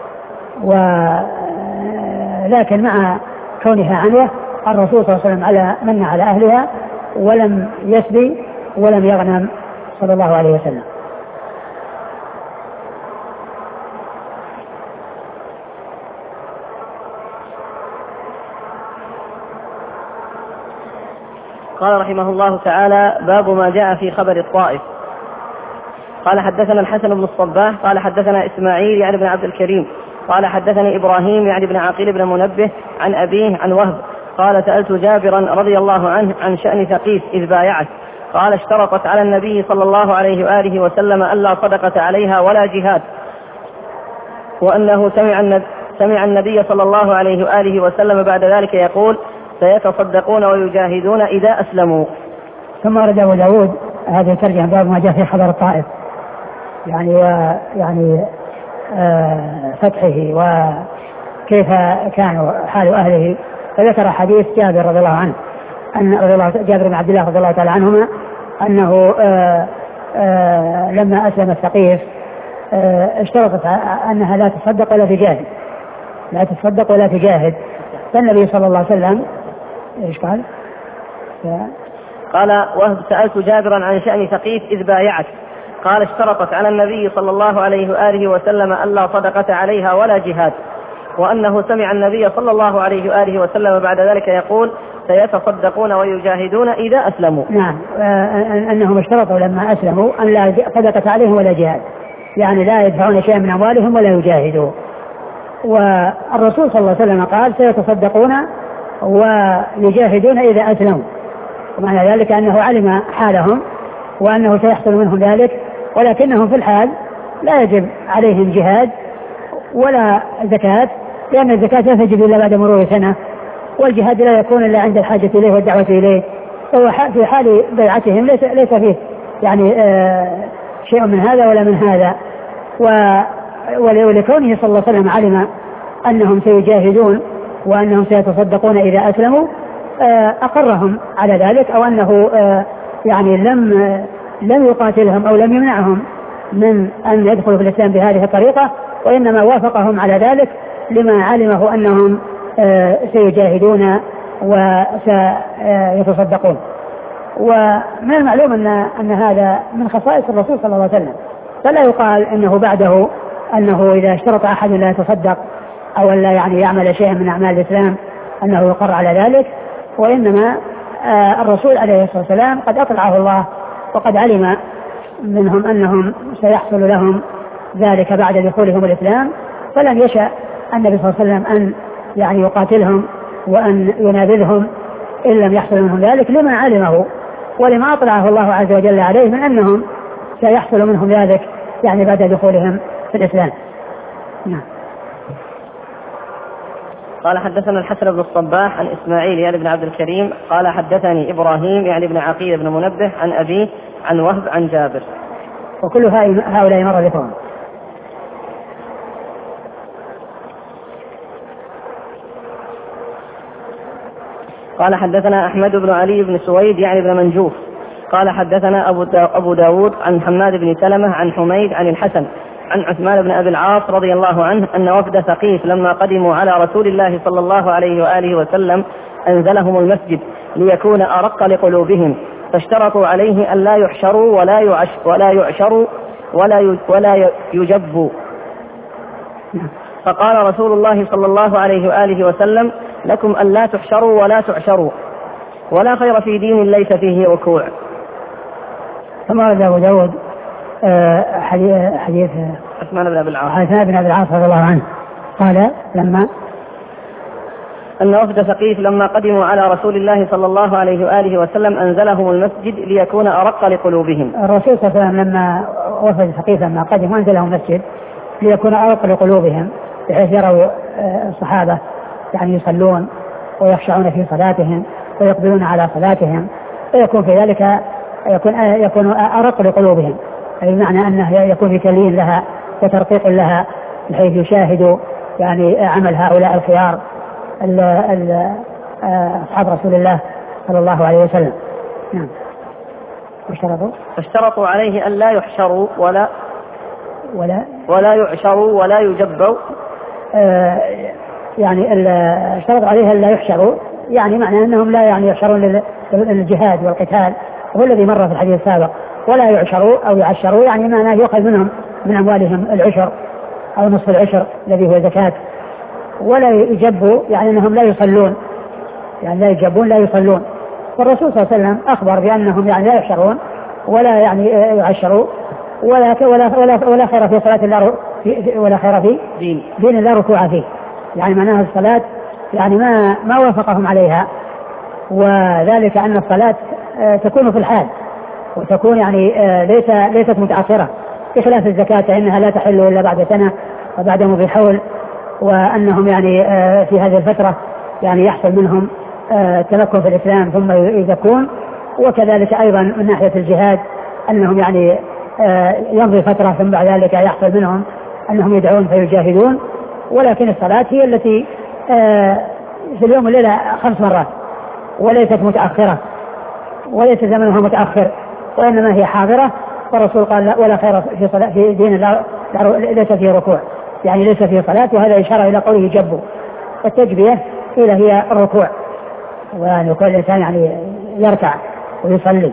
[SPEAKER 2] ولكن مع كونها عنوة الرسول صلى الله عليه وسلم من على أهلها ولم يسبي ولم يغنم صلى الله عليه وسلم.
[SPEAKER 1] قال رحمه الله تعالى باب ما جاء في خبر الطائف. قال حدثنا الحسن بن الصباح قال حدثنا إسماعيل يعني بن عبد الكريم قال حدثني إبراهيم يعني بن عقيل بن منبه عن أبيه عن وهب قال سألت جابرا رضي الله عنه عن شأن ثقيف إذ بايعت، قال اشترطت على النبي صلى الله عليه وآله وسلم ألا صدقة عليها ولا جهاد، وأنه سمع النبي صلى الله عليه وآله وسلم بعد ذلك يقول سيتصدقون ويجاهدون إذا أسلموا.
[SPEAKER 2] ثم ورد أبو داود هذه الترجمة باب ما جاء في خبر الطائف، يعني فتحه وكيف كانوا حال أهله، فذكر حديث جابر رضي الله عنه جابر بن عبد الله رضي الله تعالى عنهما أنه لما أسلم الثقيف اشترطت أنها لا تصدق ولا تجاهد، فالنبي صلى الله عليه وسلم ايش قال؟
[SPEAKER 1] قال وهب سألت جابرا عن شأن ثقيف إذ بايعت، قال اشترطت على النبي صلى الله عليه وآله وسلم ألا صدقة عليها ولا جهاد، وأنه سمع النبي صلى الله عليه وآله وسلم بعد ذلك يقول سيتصدقون ويجاهدون إذا أسلموا.
[SPEAKER 2] نعم، أنهم اشترطوا لما أسلموا أن لا صدقة عليهم ولا جهاد، يعني لا يدفعون شيئا من أموالهم ولا يجاهدوا، والرسول صلى الله عليه وسلم قال سيتصدقون ويجاهدون إذا أسلموا، ومعنى ذلك أنه علم حالهم وأنه سيحصل منهم ذلك، ولكنهم في الحال لا يجب عليهم جهاد ولا زكاة، لأن الزكاة لا تجب إلا بعد مرور سنة، والجهاد لا يكون إلا عند الحاجة إليه والدعوة إليه. فهو في حال بيعتهم ليس فيه يعني شيء من هذا ولا من هذا. ولكونه صلى الله عليه وسلم علم أنهم سيجاهدون وأنهم سيتصدقون إذا أسلموا أقرهم على ذلك، أو أنه يعني لم يقاتلهم أو لم يمنعهم من أن يدخلوا في الإسلام بهذه الطريقة، وإنما وافقهم على ذلك لما علمه أنهم سيجاهدون وسيتصدقون. ومن المعلوم أن هذا من خصائص الرسول صلى الله عليه وسلم، فلا يقال أنه بعده أنه إذا اشترط أحد لا يتصدق أو لا يعني يعمل شيئا من أعمال الإسلام أنه يقر على ذلك، وإنما الرسول عليه الصلاة والسلام قد أطلعه الله وقد علم منهم أنهم سيحصل لهم ذلك بعد دخولهم الإسلام، فلم يشأ النبي صلى الله عليه وسلم أن يعني يقاتلهم وأن ينابذهم إن لم يحصل منهم ذلك، لما علمه ولما أطلعه الله عز وجل عليه من أنهم سيحصل منهم ذلك يعني بعد دخولهم في الإسلام. نعم.
[SPEAKER 1] قال حدثنا الحسن بن الصباح عن إسماعيل يعني بن عبد الكريم قال حدثني إبراهيم يعني بن عقيل بن منبه عن أبيه عن وهب عن جابر.
[SPEAKER 2] وكل هؤلاء مرة ذكرهم.
[SPEAKER 1] قال حدثنا أحمد بن علي بن سويد يعني بن منجوف قال حدثنا أبو داود عن حماد بن سلمة عن حميد عن الحسن عن عثمان بن أبي العاص رضي الله عنه أن وفد ثقيف لما قدموا على رسول الله صلى الله عليه وآله وسلم أنزلهم المسجد ليكون أرق لقلوبهم، فاشترطوا عليه أن لا يحشروا ولا يعشروا ولا يجبوا. فقال رسول الله صلى الله عليه وآله وسلم لكم أن لا تحشروا ولا تعشروا ولا خير في دين ليس فيه ركوع.
[SPEAKER 2] ثم ورد أبو داود حديث
[SPEAKER 1] عثمان بن أبي
[SPEAKER 2] العاص رضي الله عنه قال لما
[SPEAKER 1] أن وفد ثقيف لما قدموا على رسول الله صلى الله عليه وآله وسلم أنزلهم المسجد ليكون أرق لقلوبهم.
[SPEAKER 2] الرسول صلى الله عليه وسلم لما وفد ثقيف لما قدموا أنزلهم المسجد ليكون أرق لقلوبهم، بحيث يروا الصحابة يعني يصلون ويخشعون في صلاتهم ويقبلون على صلاتهم، فيكون في ذلك يكون أرق لقلوبهم، أي بمعنى أنه يكون في تلين لها وترقيق لها، بحيث يشاهدوا يعني عمل هؤلاء الخيار أصحاب رسول الله صلى الله عليه وسلم. نعم.
[SPEAKER 1] فاشترطوا عليه أن لا يحشروا ولا يعشروا ولا يجبوا،
[SPEAKER 2] يعني اشترط عليه أن لا يحشروا، يعني معنى أنهم لا يعني يحشرون للجهاد والقتال، هو الذي مر في الحديث السابق، ولا يعشروا أو يعشروا يعني معناه يؤخذ منهم من أموالهم العشر أو نصف العشر الذي هو زكاة، ولا يجبوا يعني أنهم لا يصلون، يعني لا يجبون لا يصلون. والرسول صلى الله عليه وسلم أخبر بأنهم يعني لا يحشرون ولا يعني يعشروا ولا خير في صلاة ولا خير في دين لا ركوع فيه، يعني معناها الصلاة يعني ما وافقهم عليها، وذلك أن الصلاة تكون في الحال وتكون يعني ليست متأخرة، بخلاف الزكاة فإنها لا تحل إلا بعد سنة وبعد مضي حول، وأنهم يعني في هذه الفترة يعني يحصل منهم تمكن في الإسلام ثم يزكون. وكذلك أيضا من ناحية الجهاد أنهم يعني يمضي فترة ثم بعد ذلك يحصل منهم أنهم يدعون فيجاهدون، ولكن الصلاة هي التي في اليوم والليلة 5 مرات وليست متأخرة وليس زمنها متأخر، وإنما هي حاضرة. والرسول قال ولا خير في صلاة في دين ليس فيه ركوع، يعني ليس فيه صلاة، وهذا إشارة إلى قوله جبوا، والتجبية هي الركوع، وأن يكون الإنسان يعني يركع ويصلي.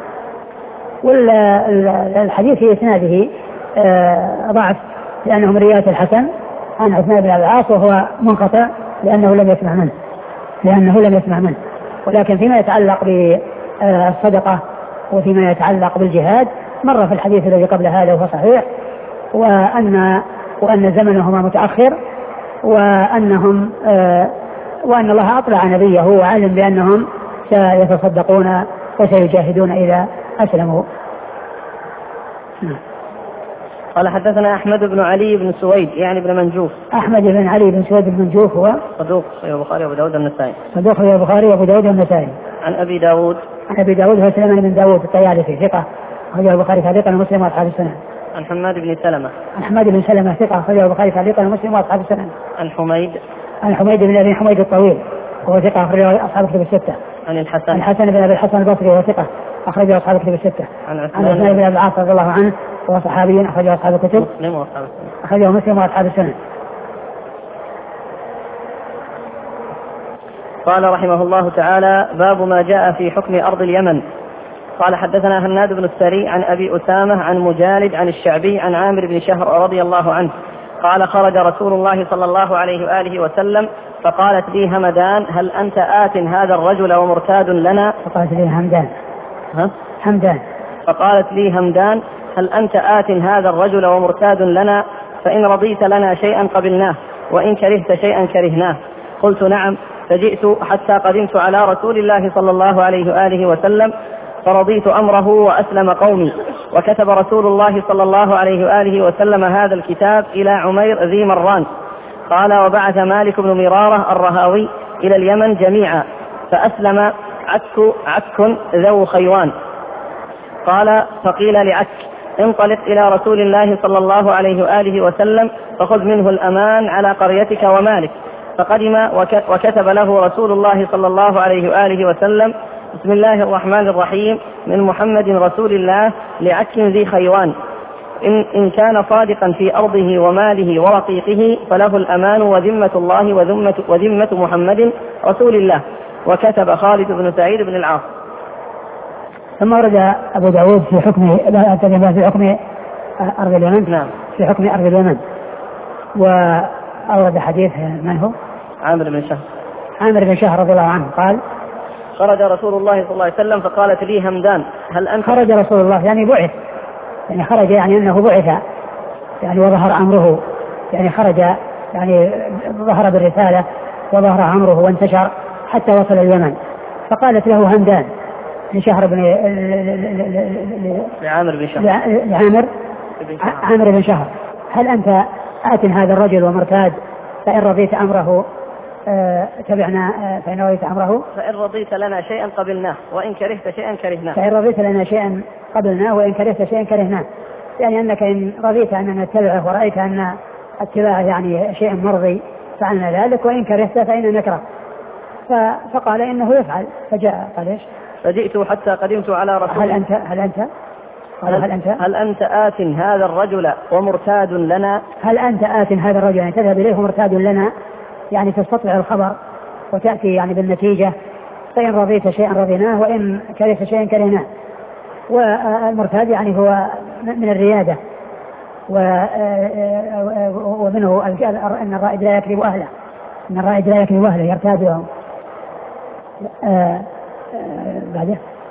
[SPEAKER 2] والحديث في إسناده ضعف لأنه من رواية الحسن عن عثمان بن أبي العاص، وهو منقطع لأنه لم يسمع منه. ولكن فيما يتعلق بالصدقة وفيما يتعلق بالجهاد مر في الحديث الذي قبل هذا وهو صحيح، وأن زمنهما متأخر، وأنهم وأن الله أطلع نبيه وعلم بأنهم سيتصدقون وسيجاهدون إذا أسلموا.
[SPEAKER 1] قال حدثنا أحمد بن علي بن سويد يعني بن منجوف.
[SPEAKER 2] أحمد بن علي بن سويد بن منجوف هو
[SPEAKER 1] صدوق في البخاري وأبو داود والنسائي.
[SPEAKER 2] صدوق في البخاري وأبو داود والنسائي.
[SPEAKER 1] عن أبي داود.
[SPEAKER 2] عن أبي داود هو سليمان بن داود الطيالسي ثقة أخرجه البخاري تعليقا ومسلم وأصحاب السنن.
[SPEAKER 1] عن حماد بن سلمة.
[SPEAKER 2] عن حماد بن سلمة ثقة أخرجه البخاري تعليقا ومسلم وأصحاب السنن.
[SPEAKER 1] عن حميد.
[SPEAKER 2] عن حميد بن أبي حميد الطويل وهو ثقة أخرجه أصحاب الكتب الستة.
[SPEAKER 1] عن الحسن.
[SPEAKER 2] عن الحسن بن أبي الحسن البصري وهو ثقة أخرجه أصحاب الكتب الستة.
[SPEAKER 1] عن
[SPEAKER 2] عثمان بن أبي العاص رضي الله عنه وهو صحابي أخرجه أصحاب الكتب.
[SPEAKER 1] مسلم وأصحاب السنن.
[SPEAKER 2] أخرجه مسلم وأصحاب السنن.
[SPEAKER 1] قال رحمه الله تعالى: باب ما جاء في حكم أرض اليمن. قال حدثنا هناد بن السري عن أبي أسامة عن مجالد عن الشعبي عن عامر بن شهر رضي الله عنه قال: خرج رسول الله صلى الله عليه وآله وسلم فقالت لي همدان: هل أنت آت هذا الرجل ومرتاد لنا؟
[SPEAKER 2] فقالت لي همدان
[SPEAKER 1] فقالت لي همدان: هل أنت آت هذا الرجل ومرتاد لنا؟ فإن رضيت لنا شيئا قبلناه وإن كرهت شيئا كرهناه. قلت: نعم. فجئت حتى قدمت على رسول الله صلى الله عليه وآله وسلم فرضيت أمره وأسلم قومي. وكتب رسول الله صلى الله عليه وآله وسلم هذا الكتاب إلى عمير ذي مران. قال: وبعث مالك بن مرارة الرهاوي إلى اليمن جميعا فأسلم عك ذو خيوان. قال: فقيل لعك: انطلق إلى رسول الله صلى الله عليه وآله وسلم فخذ منه الأمان على قريتك ومالك. فقدم وكتب له رسول الله صلى الله عليه وآله وسلم: بسم الله الرحمن الرحيم، من محمد رسول الله لعك ذي خيوان، إن كان صادقا في أرضه وماله ورقيقه فله الأمان وذمة الله وذمة محمد رسول الله. وكتب خالد بن سعيد بن العاص.
[SPEAKER 2] ثم ورد أبو داود في حكم أرض اليمن.
[SPEAKER 1] نعم.
[SPEAKER 2] في حكم أرض اليمن. وأورد حديث من هو؟
[SPEAKER 1] عامر بن شهر.
[SPEAKER 2] عامر بن شهر رضي الله عنه قال:
[SPEAKER 1] خرج رسول الله صلى الله عليه وسلم فقالت لي همدان: هل أنت؟
[SPEAKER 2] خرج رسول الله يعني بعث، يعني خرج يعني أنه بعث، يعني وظهر أمره، يعني خرج يعني ظهر بالرسالة وظهر أمره وانتشر حتى وصل اليمن. فقالت له همدان لشهر بن
[SPEAKER 1] لعامر بن شهر
[SPEAKER 2] عامر بن شهر: هل أنت آت هذا الرجل ومرتاد فإن رضيت أمره تبعنا فإن رضيت أمره
[SPEAKER 1] فإن رضيت لنا شيئا قبلناه وإن كرهت شيئا كرهناه.
[SPEAKER 2] فإن رضيت لنا شيئا قبلناه وإن كرهت شيئا كرهناه، يعني أنك إن رضيت أننا نتبعه ورأيت أن اتباعه يعني شيء مرضي فعلنا ذلك، وإن كرهت فإن نكره. فقال إنه يفعل. فجاء قال إيش؟
[SPEAKER 1] فجئت حتى قدمت على رسول
[SPEAKER 2] هل أنت
[SPEAKER 1] آت هذا الرجل ومرتاد لنا؟
[SPEAKER 2] هل أنت آت هذا الرجل يعني تذهب إليه مرتاد لنا، يعني تستطلع الخبر وتأتي يعني بالنتيجة. فإن رضيت شيئا رضيناه وإن كرهت شيئا كرهناه. والمرتاد يعني هو من الريادة، ومنه أن الرائد لا يكذب أهله، أن الرائد لا يكذب أهله يرتادهم. بعده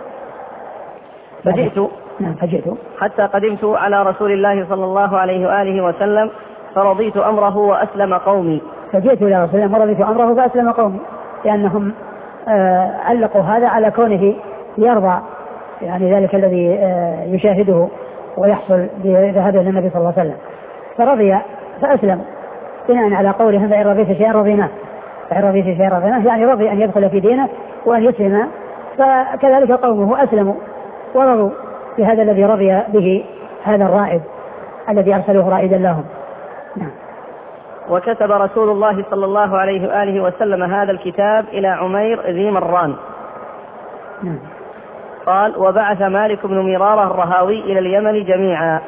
[SPEAKER 2] فجئت
[SPEAKER 1] حتى قدمت على رسول الله صلى الله عليه وآله وسلم فرضيت أمره وأسلم قومي.
[SPEAKER 2] فجئت إلى رسول الله ورضيت أمره فأسلم قومي، لأنهم علقوا هذا على كونه يرضى يعني ذلك الذي يشاهده ويحصل بذهابه للنبي صلى الله عليه وسلم، فرضي فأسلم بناء على قولهم: فإن رضيت شيئا رضيناه. فإن رضيت شيئا رضيناه يعني رضي أن يدخل في دينه وأن يسلم. فكذلك قومه أسلموا ورضوا بهذا الذي رضي به هذا الرائد الذي أرسلوه رائدا لهم. نعم.
[SPEAKER 1] وكتب رسول الله صلى الله عليه وآله وسلم هذا الكتاب إلى عمير ذي مران.
[SPEAKER 2] نعم.
[SPEAKER 1] قال: وبعث مالك بن مرارة الرهاوي إلى اليمن جميعا.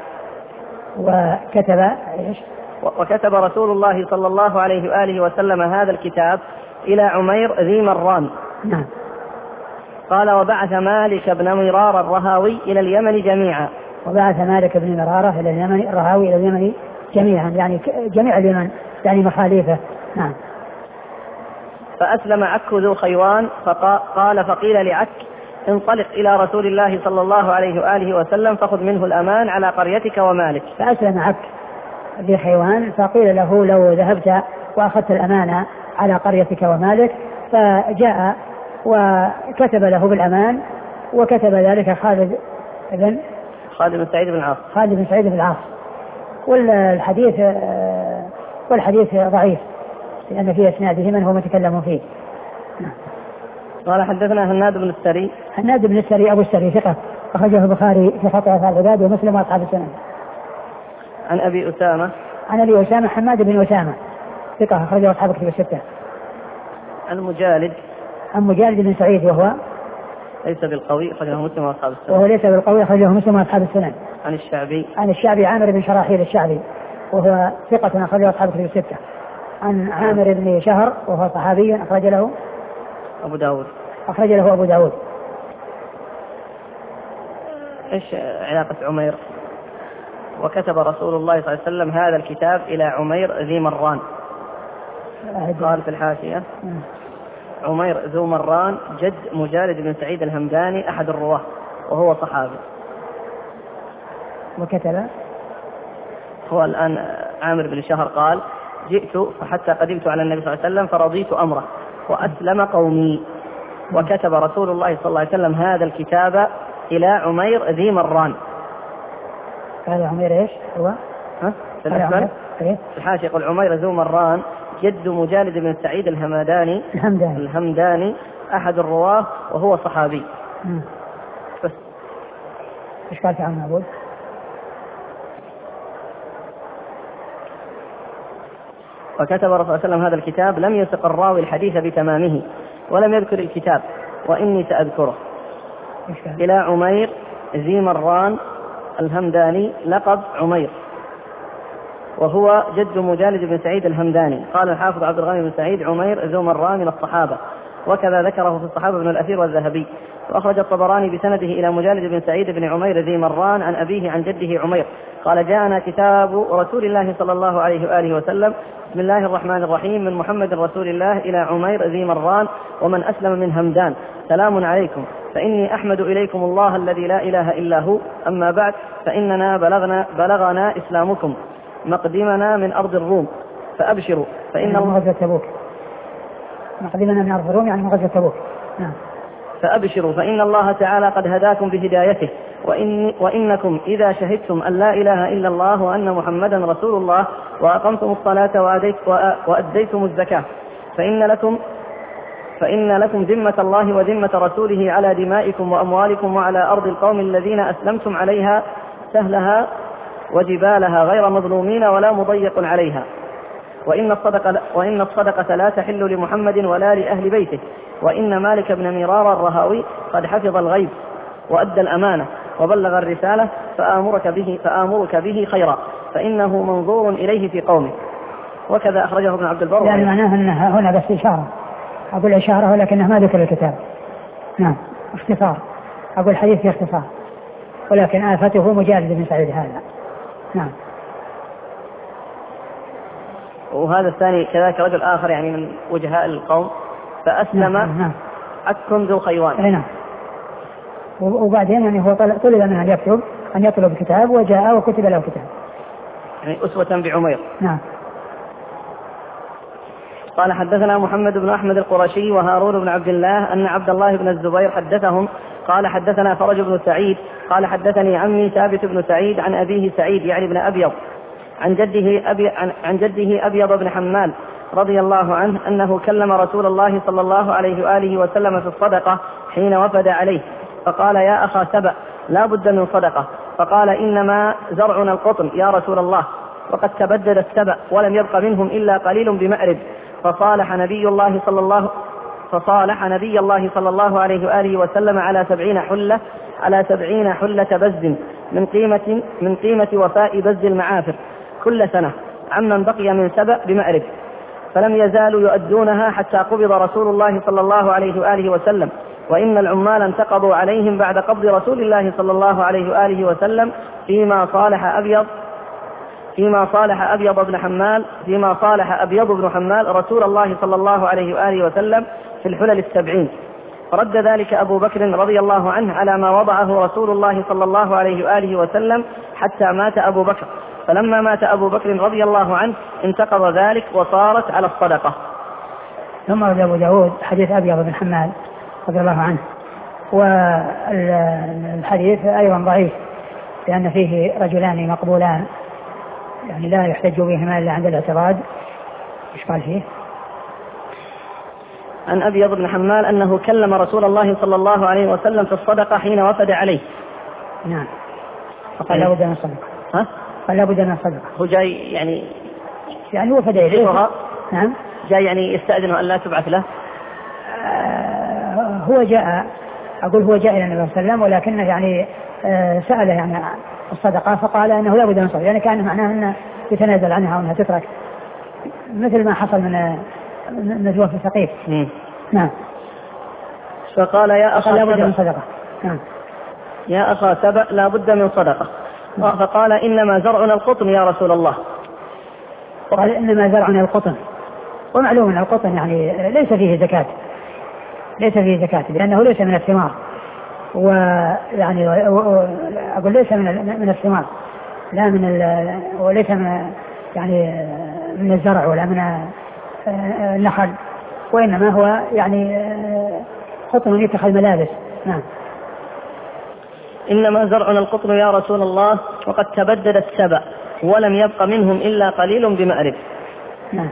[SPEAKER 1] وكتب رسول الله صلى الله عليه وآله وسلم هذا الكتاب إلى عمير ذي مران.
[SPEAKER 2] نعم.
[SPEAKER 1] قال: وبعث مالك بن مرارة الرهاوي إلى اليمن جميعا.
[SPEAKER 2] وبعث مالك بن مرارة إلى اليمن الرهاوي إلى اليمن جميعا، يعني جميع اليمن يعني مخالفه. نعم.
[SPEAKER 1] فأسلم عك ذو خيوان. قال: فقيل لعك: انطلق إلى رسول الله صلى الله عليه وآله وسلم فخذ منه الأمان على قريتك ومالك.
[SPEAKER 2] فأسلم عك ذي خيوان، فقيل له: لو ذهبت وأخذت الأمانة على قريتك ومالك. فجاء وكتب له بالأمان، وكتب ذلك خالد بن سعيد بن العاص. والحديث ضعيف لأن في إسناده من هو متكلم فيه.
[SPEAKER 1] قال حدثنا هناد بن السري
[SPEAKER 2] أبو السري ثقة أخرجه البخاري في خطأ أفعال العباد ومسلم وأصحاب السنن.
[SPEAKER 1] عن أبي أسامة
[SPEAKER 2] حماد بن أسامة ثقة أخرجه أصحاب الكتب الستة.
[SPEAKER 1] عن
[SPEAKER 2] مجالد بن سعيد وهو
[SPEAKER 1] ليس بالقوي أخرجه مسلم وأصحاب السنن. عن
[SPEAKER 2] الشعبي عامر بن شراحيل الشعبي وهو ثقة أخرجه أصحاب الكتب الستة. عن عامر بن شهر وهو صحابي أخرج له أبو داود.
[SPEAKER 1] إيش علاقة عمير؟ وكتب رسول الله صلى الله عليه وسلم هذا الكتاب إلى عمير ذي مران. قال في الحاشية عمير ذو مران جد مجالد بن سعيد الهمداني أحد الرواة وهو صحابي.
[SPEAKER 2] وكتب
[SPEAKER 1] هو الآن عامر بن شهر قال جئت فحتى قدمت على النبي صلى الله عليه وسلم فرضيت أمره وأسلم قومي. وكتب رسول الله صلى الله عليه وسلم هذا الكتاب إلى عمير ذي مران.
[SPEAKER 2] هذا عمير إيش هو؟
[SPEAKER 1] في الأسفل في الحاشية يقول عمير ذو مران جد مجالد بن سعيد الهمداني أحد الرواة وهو صحابي.
[SPEAKER 2] بس إيش قال في عم أبود؟
[SPEAKER 1] وكتب رسول الله صلى الله عليه وسلم هذا الكتاب لم يسق الراوي الحديث بتمامه ولم يذكر الكتاب وإني سأذكره إلى عمير ذي مران الهمداني لقب عمير وهو جد مجالد بن سعيد الهمداني. قال الحافظ عبد الغني بن سعيد عمير ذو مران من الصحابة وكذا ذكره في الصحابة ابن الأثير والذهبي. وأخرج الطبراني بسنده إلى مجالد بن سعيد بن عمير ذي مران عن أبيه عن جده عمير قال جاءنا كتاب رسول الله صلى الله عليه وآله وسلم بسم الله الرحمن الرحيم من محمد رسول الله إلى عمير ذي مران ومن أسلم من همدان سلام عليكم فإني أحمد إليكم الله الذي لا إله إلا هو أما بعد فإننا بلغنا إسلامكم مقدمنا من أرض الروم فأبشروا فإن
[SPEAKER 2] غزوة تبوك مقدمنا من أرض الروم يعني غزوة تبوك.
[SPEAKER 1] فأبشروا فإن الله تعالى قد هداكم بهدايته وإنكم إذا شهدتم أن لا إله إلا الله وأن محمدا رسول الله وأقمتم الصلاة وأديتم الزكاة فإن لكم ذمة الله وذمة رسوله على دمائكم وأموالكم وعلى أرض القوم الذين أسلمتم عليها سهلها وجبالها غير مظلومين ولا مضيق عليها وإن الصدقة لا تحل لمحمد ولا لأهل بيته وإن مالك بن ميرار الرهاوي قد حفظ الغيب وأدى الأمانة وبلغ الرسالة فآمرك به خيرا فإنه منظور إليه في قومه. وكذا أخرجه ابن عبد البر.
[SPEAKER 2] يعني معناه أنها هنا بس إشارة أقول إشارة ولكنه ما ذكر الكتاب. اختصار أقول الحديث في اختصار ولكن آفته مجالد بن سعيد هذا.
[SPEAKER 1] وهذا الثاني كذلك رجل آخر يعني من وجهاء القوم فأسلم عك ذو خيوان.
[SPEAKER 2] وبعدين يعني هو طلب منه أن يطلب كتاب وجاء وكتب له كتاب
[SPEAKER 1] يعني أسوة بعمير. قال حدثنا محمد بن أحمد القرشي وهارون بن عبد الله أن عبد الله بن الزبير حدثهم قال حدثنا فرج بن سعيد قال حدثني عمي ثابت بن سعيد عن أبيه سعيد يعني بن أبيض عن جده أبيض بن حمال رضي الله عنه أنه كلم رسول الله صلى الله عليه وآله وسلم في الصدقة حين وفد عليه فقال يا أخا سبأ لا بد من صدقة فقال إنما زرعنا القطن يا رسول الله وقد تبدد السبأ ولم يبق منهم إلا قليل بمأرب فصالح نبي الله صلى الله عليه وآله وسلم على 70 حلة بز من قيمة وفاء بز المعافر كل سنة عمن بقي من سبأ بمأرب فلم يزالوا يؤدونها حتى قبض رسول الله صلى الله عليه وآله وسلم وإن العمال انتقضوا عليهم بعد قبض رسول الله صلى الله عليه وآله وسلم فيما صالح أبيض بن حمال رسول الله صلى الله عليه وآله وسلم في الحلل 70 فرد ذلك أبو بكر رضي الله عنه على ما وضعه رسول الله صلى الله عليه وآله وسلم حتى مات أبو بكر فلما مات أبو بكر رضي الله عنه انتقض ذلك وصارت على الصدقة.
[SPEAKER 2] ثم روى أبو داود حديث أبيض بن حمال رضي الله عنه، والحديث أيضا ضعيف لأن فيه رجلان مقبولان يعني لا يحتج بهما إلا عند الاعتراض. إيش قال فيه؟
[SPEAKER 1] عن أبيض بن حمال أنه كلم رسول الله صلى الله عليه وسلم في الصدقة حين وفد عليه.
[SPEAKER 2] نعم. فقال لا بد من الصدقة.
[SPEAKER 1] ها؟
[SPEAKER 2] قال لا بد من الصدقة.
[SPEAKER 1] هو جاي يعني
[SPEAKER 2] وفد إليه. نعم.
[SPEAKER 1] جاي يعني يستأذنه أن لا تبعث له.
[SPEAKER 2] هو جاء إلى النبي صلى الله عليه وسلم ولكنه يعني سأله يعني الصدقة فقال أنه لا بد من الصدقة، يعني كان معناه أنه يتنازل عنها وأنها تترك مثل ما حصل من نجوى في ثقيف. نعم.
[SPEAKER 1] فقال يا أخا
[SPEAKER 2] لا بد من صدقة. نعم.
[SPEAKER 1] يا أخا سبأ لا بد من صدقة. فقال إنما زرعنا القطن يا رسول الله.
[SPEAKER 2] قال إنما زرعنا القطن، ومعلوم أن القطن يعني ليس فيه زكاة لأنه ليس من الثمار، ويعني أقول ليس من الثمار لا من وليس من يعني من الزرع ولا من النخل، وإنما هو يعني قطن يتخذ ملابس. نعم.
[SPEAKER 1] إنما زرعنا القطن يا رسول الله وقد تبدد السبأ ولم يبق منهم إلا قليل بمأرب.
[SPEAKER 2] نعم.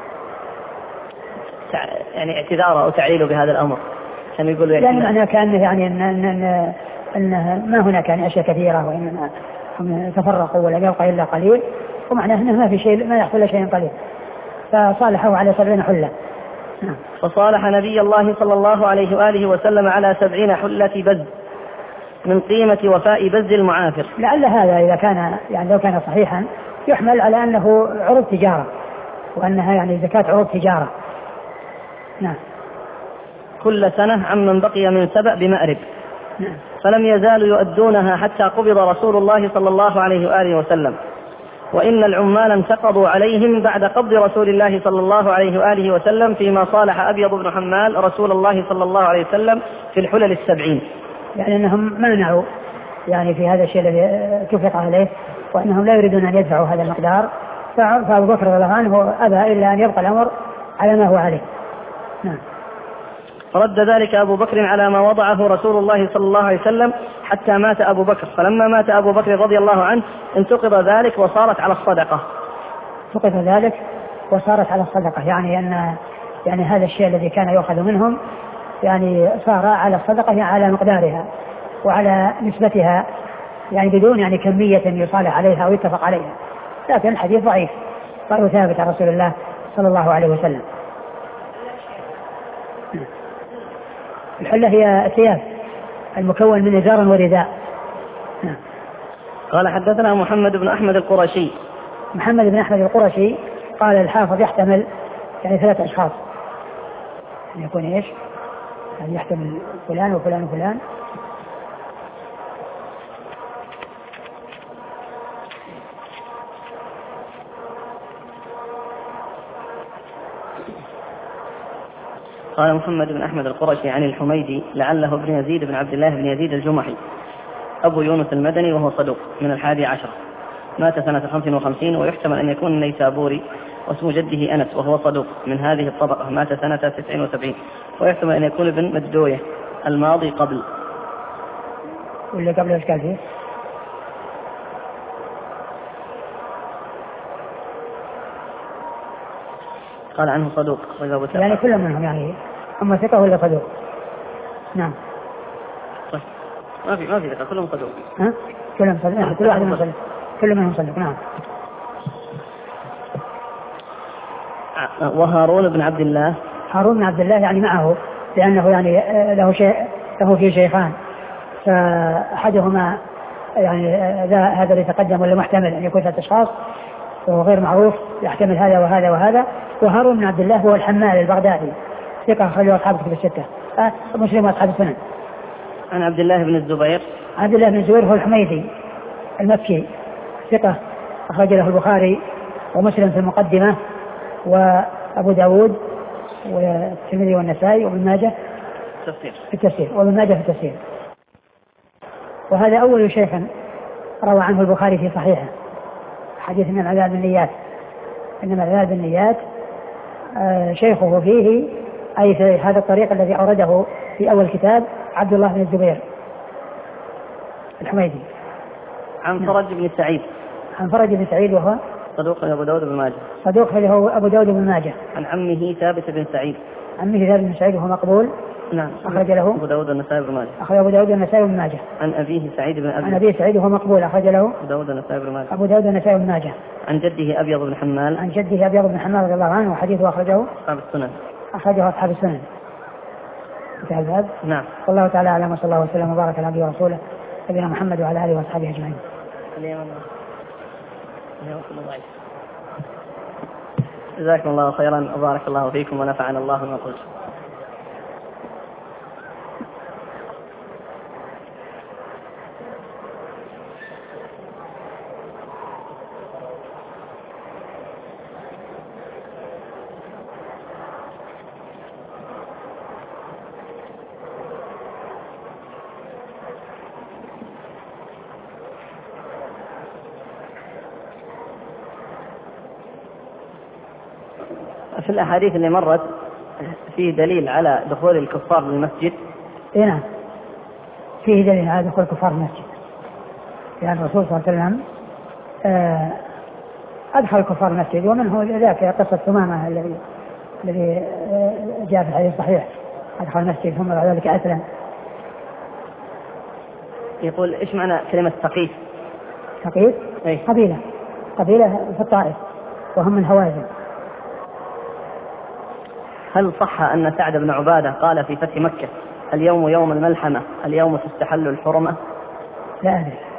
[SPEAKER 1] يعني اعتذاره أو تعليله بهذا الأمر كان يقول
[SPEAKER 2] يعني معناه كأنه يعني أن ما هناك يعني أشياء كثيرة وإنما هم تفرقوا ولم يبقى إلا قليل، ومعناه أنه ما في شيء ما يحصل شيء قليل، فصالحوا على 70 حلة. نعم.
[SPEAKER 1] فصالح نبي الله صلى الله عليه وآله وسلم على 70 حلة بز من قيمة وفاء بز المعافر.
[SPEAKER 2] لعل هذا إذا كان يعني لو كان صحيحا يحمل على أنه عروض تجارة وأنها يعني زكاة عروض تجارة. نعم.
[SPEAKER 1] كل سنة عمن بقي من سبأ بمأرب.
[SPEAKER 2] نعم.
[SPEAKER 1] فلم يزالوا يؤدونها حتى قبض رسول الله صلى الله عليه وآله وسلم، وإن العمال انتقضوا عليهم بعد قبض رسول الله صلى الله عليه وآله وسلم فيما صالح أبيض بن حمال رسول الله صلى الله عليه وسلم في الحلل 70.
[SPEAKER 2] يعني أنهم منعوا يعني في هذا الشيء الذي اتفق عليه، وأنهم لا يريدون أن يدفعوا هذا المقدار، فأبو بكر رضي الله عنه أبى إلا أن يبقى الأمر على ما هو عليه. نعم.
[SPEAKER 1] فرد ذلك أبو بكر على ما وضعه رسول الله صلى الله عليه وسلم حتى مات أبو بكر. فلما مات أبو بكر رضي الله عنه انتقض ذلك وصارت على الصدقة.
[SPEAKER 2] انتقض ذلك وصارت على الصدقة، يعني أن يعني هذا الشيء الذي كان يؤخذ منهم يعني صار على الصدقة يعني على مقدارها وعلى نسبتها، يعني بدون يعني كمية يصالح عليها ويتفق عليها، لكن الحديث ضعيف غير ثابت عن رسول الله صلى الله عليه وسلم. الحلة هي ثياب المكون من إزار ورداء.
[SPEAKER 1] قال حدثنا محمد بن أحمد القرشي.
[SPEAKER 2] محمد بن أحمد القرشي قال الحافظ يحتمل يعني 3 أشخاص، يعني يكون إيش؟ يعني يحتمل فلان وفلان وفلان.
[SPEAKER 1] قال محمد بن أحمد القرشي عن الحميدي لعله ابن يزيد بن عبد الله بن يزيد الجمحي أبو يونس المدني وهو صدوق من 11، مات سنة 55، ويحتمل أن يكون النيسابوري، واسم جده أنس وهو صدوق من هذه الطبقة، مات سنة 79، ويحتمل أن يكون ابن مدوية الماضي قبل.
[SPEAKER 2] واللي قبل ايش قال فيه؟
[SPEAKER 1] قال عنه صدوق.
[SPEAKER 2] يعني كل منهم يعني أما ثقة ولا صدوق؟ نعم.
[SPEAKER 1] طيب ما في ثقة، كلهم صدوق.
[SPEAKER 2] ها؟ كلهم صدوق. كل واحد منهم صدوق. كل منهم صدوق. نعم.
[SPEAKER 1] وهارون بن عبد الله.
[SPEAKER 2] هارون بن عبد الله يعني معه، لأنه يعني له في شيخان، فأحدهما يعني هذا اللي تقدم ولا محتمل أن يكون 3 أشخاص وهو غير معروف، يحتمل هذا وهذا وهذا. وهارون بن عبد الله هو الحمال البغدادي، ثقة أخرجه أصحاب الكتب الستة، مسلم وأصحاب السنن.
[SPEAKER 1] عن عبد الله بن الزبير.
[SPEAKER 2] عبد الله بن الزبير هو الحميدي المكي، ثقة أخرج له البخاري ومسلم في المقدمة وأبو داود والترمذي والنسائي وابن ماجه في التفسير وابن ماجه في التفسير. وهذا أول شيخ روى عنه البخاري في صحيحه، حديث إنما الأعمال بالنيات، إنما الأعمال بالنيات شيخه فيه أي في هذا الطريق الذي أورده في أول كتاب عبد الله بن الزبير الحميدي.
[SPEAKER 1] عن فرج بن سعيد.
[SPEAKER 2] عن فرج بن سعيد وهو
[SPEAKER 1] صدوق أبو داود بن ماجه.
[SPEAKER 2] صدوق هو أبو داود بن ماجه.
[SPEAKER 1] عن عمه ثابت بن سعيد.
[SPEAKER 2] عمه ثابت بن سعيد وهو مقبول.
[SPEAKER 1] نعم.
[SPEAKER 2] أخرج له
[SPEAKER 1] أبو داود والنسائي بن ماجه.
[SPEAKER 2] أخرج أبو داود والنسائي بن ماجه.
[SPEAKER 1] عن أبيه سعيد بن أبي.
[SPEAKER 2] عن أبيه سعيد وهو مقبول. أخرج له
[SPEAKER 1] أبو داود والنسائي بن ماجه.
[SPEAKER 2] أبو داود والنسائي بن ماجه.
[SPEAKER 1] عن جده أبيض بن حمال.
[SPEAKER 2] عن جده أبيض بن حمال رضي الله عنه وحديثه أخرجه
[SPEAKER 1] أصحاب السنن.
[SPEAKER 2] أخرجه أصحاب السنن. انتهى الباب.
[SPEAKER 1] نعم.
[SPEAKER 2] والله تعالى أعلم وصلى الله وسلم وبارك على عبده ورسوله نبينا محمد وعلى آله وأصحابه أجمعين.
[SPEAKER 1] جزاكم الله خيرا وبارك الله فيكم ونفعنا الله بما قلت. في الأحاديث اللي مرت فيه دليل على دخول الكفار للمسجد.
[SPEAKER 2] نعم فيه دليل على دخول الكفار للمسجد، يعني الرسول صلى الله عليه وسلم أدخل الكفار المسجد، ومنه ذاك قصة ثمامة الذي جاء في الحديث الصحيح أدخل المسجد ثم بعد ذلك أسلم.
[SPEAKER 1] يقول إيش معنى كلمة ثقيف؟
[SPEAKER 2] ثقيف قبيلة في الطائف وهم من هوازن.
[SPEAKER 1] هل صح أن سعد بن عبادة قال في فتح مكة اليوم يوم الملحمة اليوم تستحل الحرمة؟
[SPEAKER 2] لا أدري.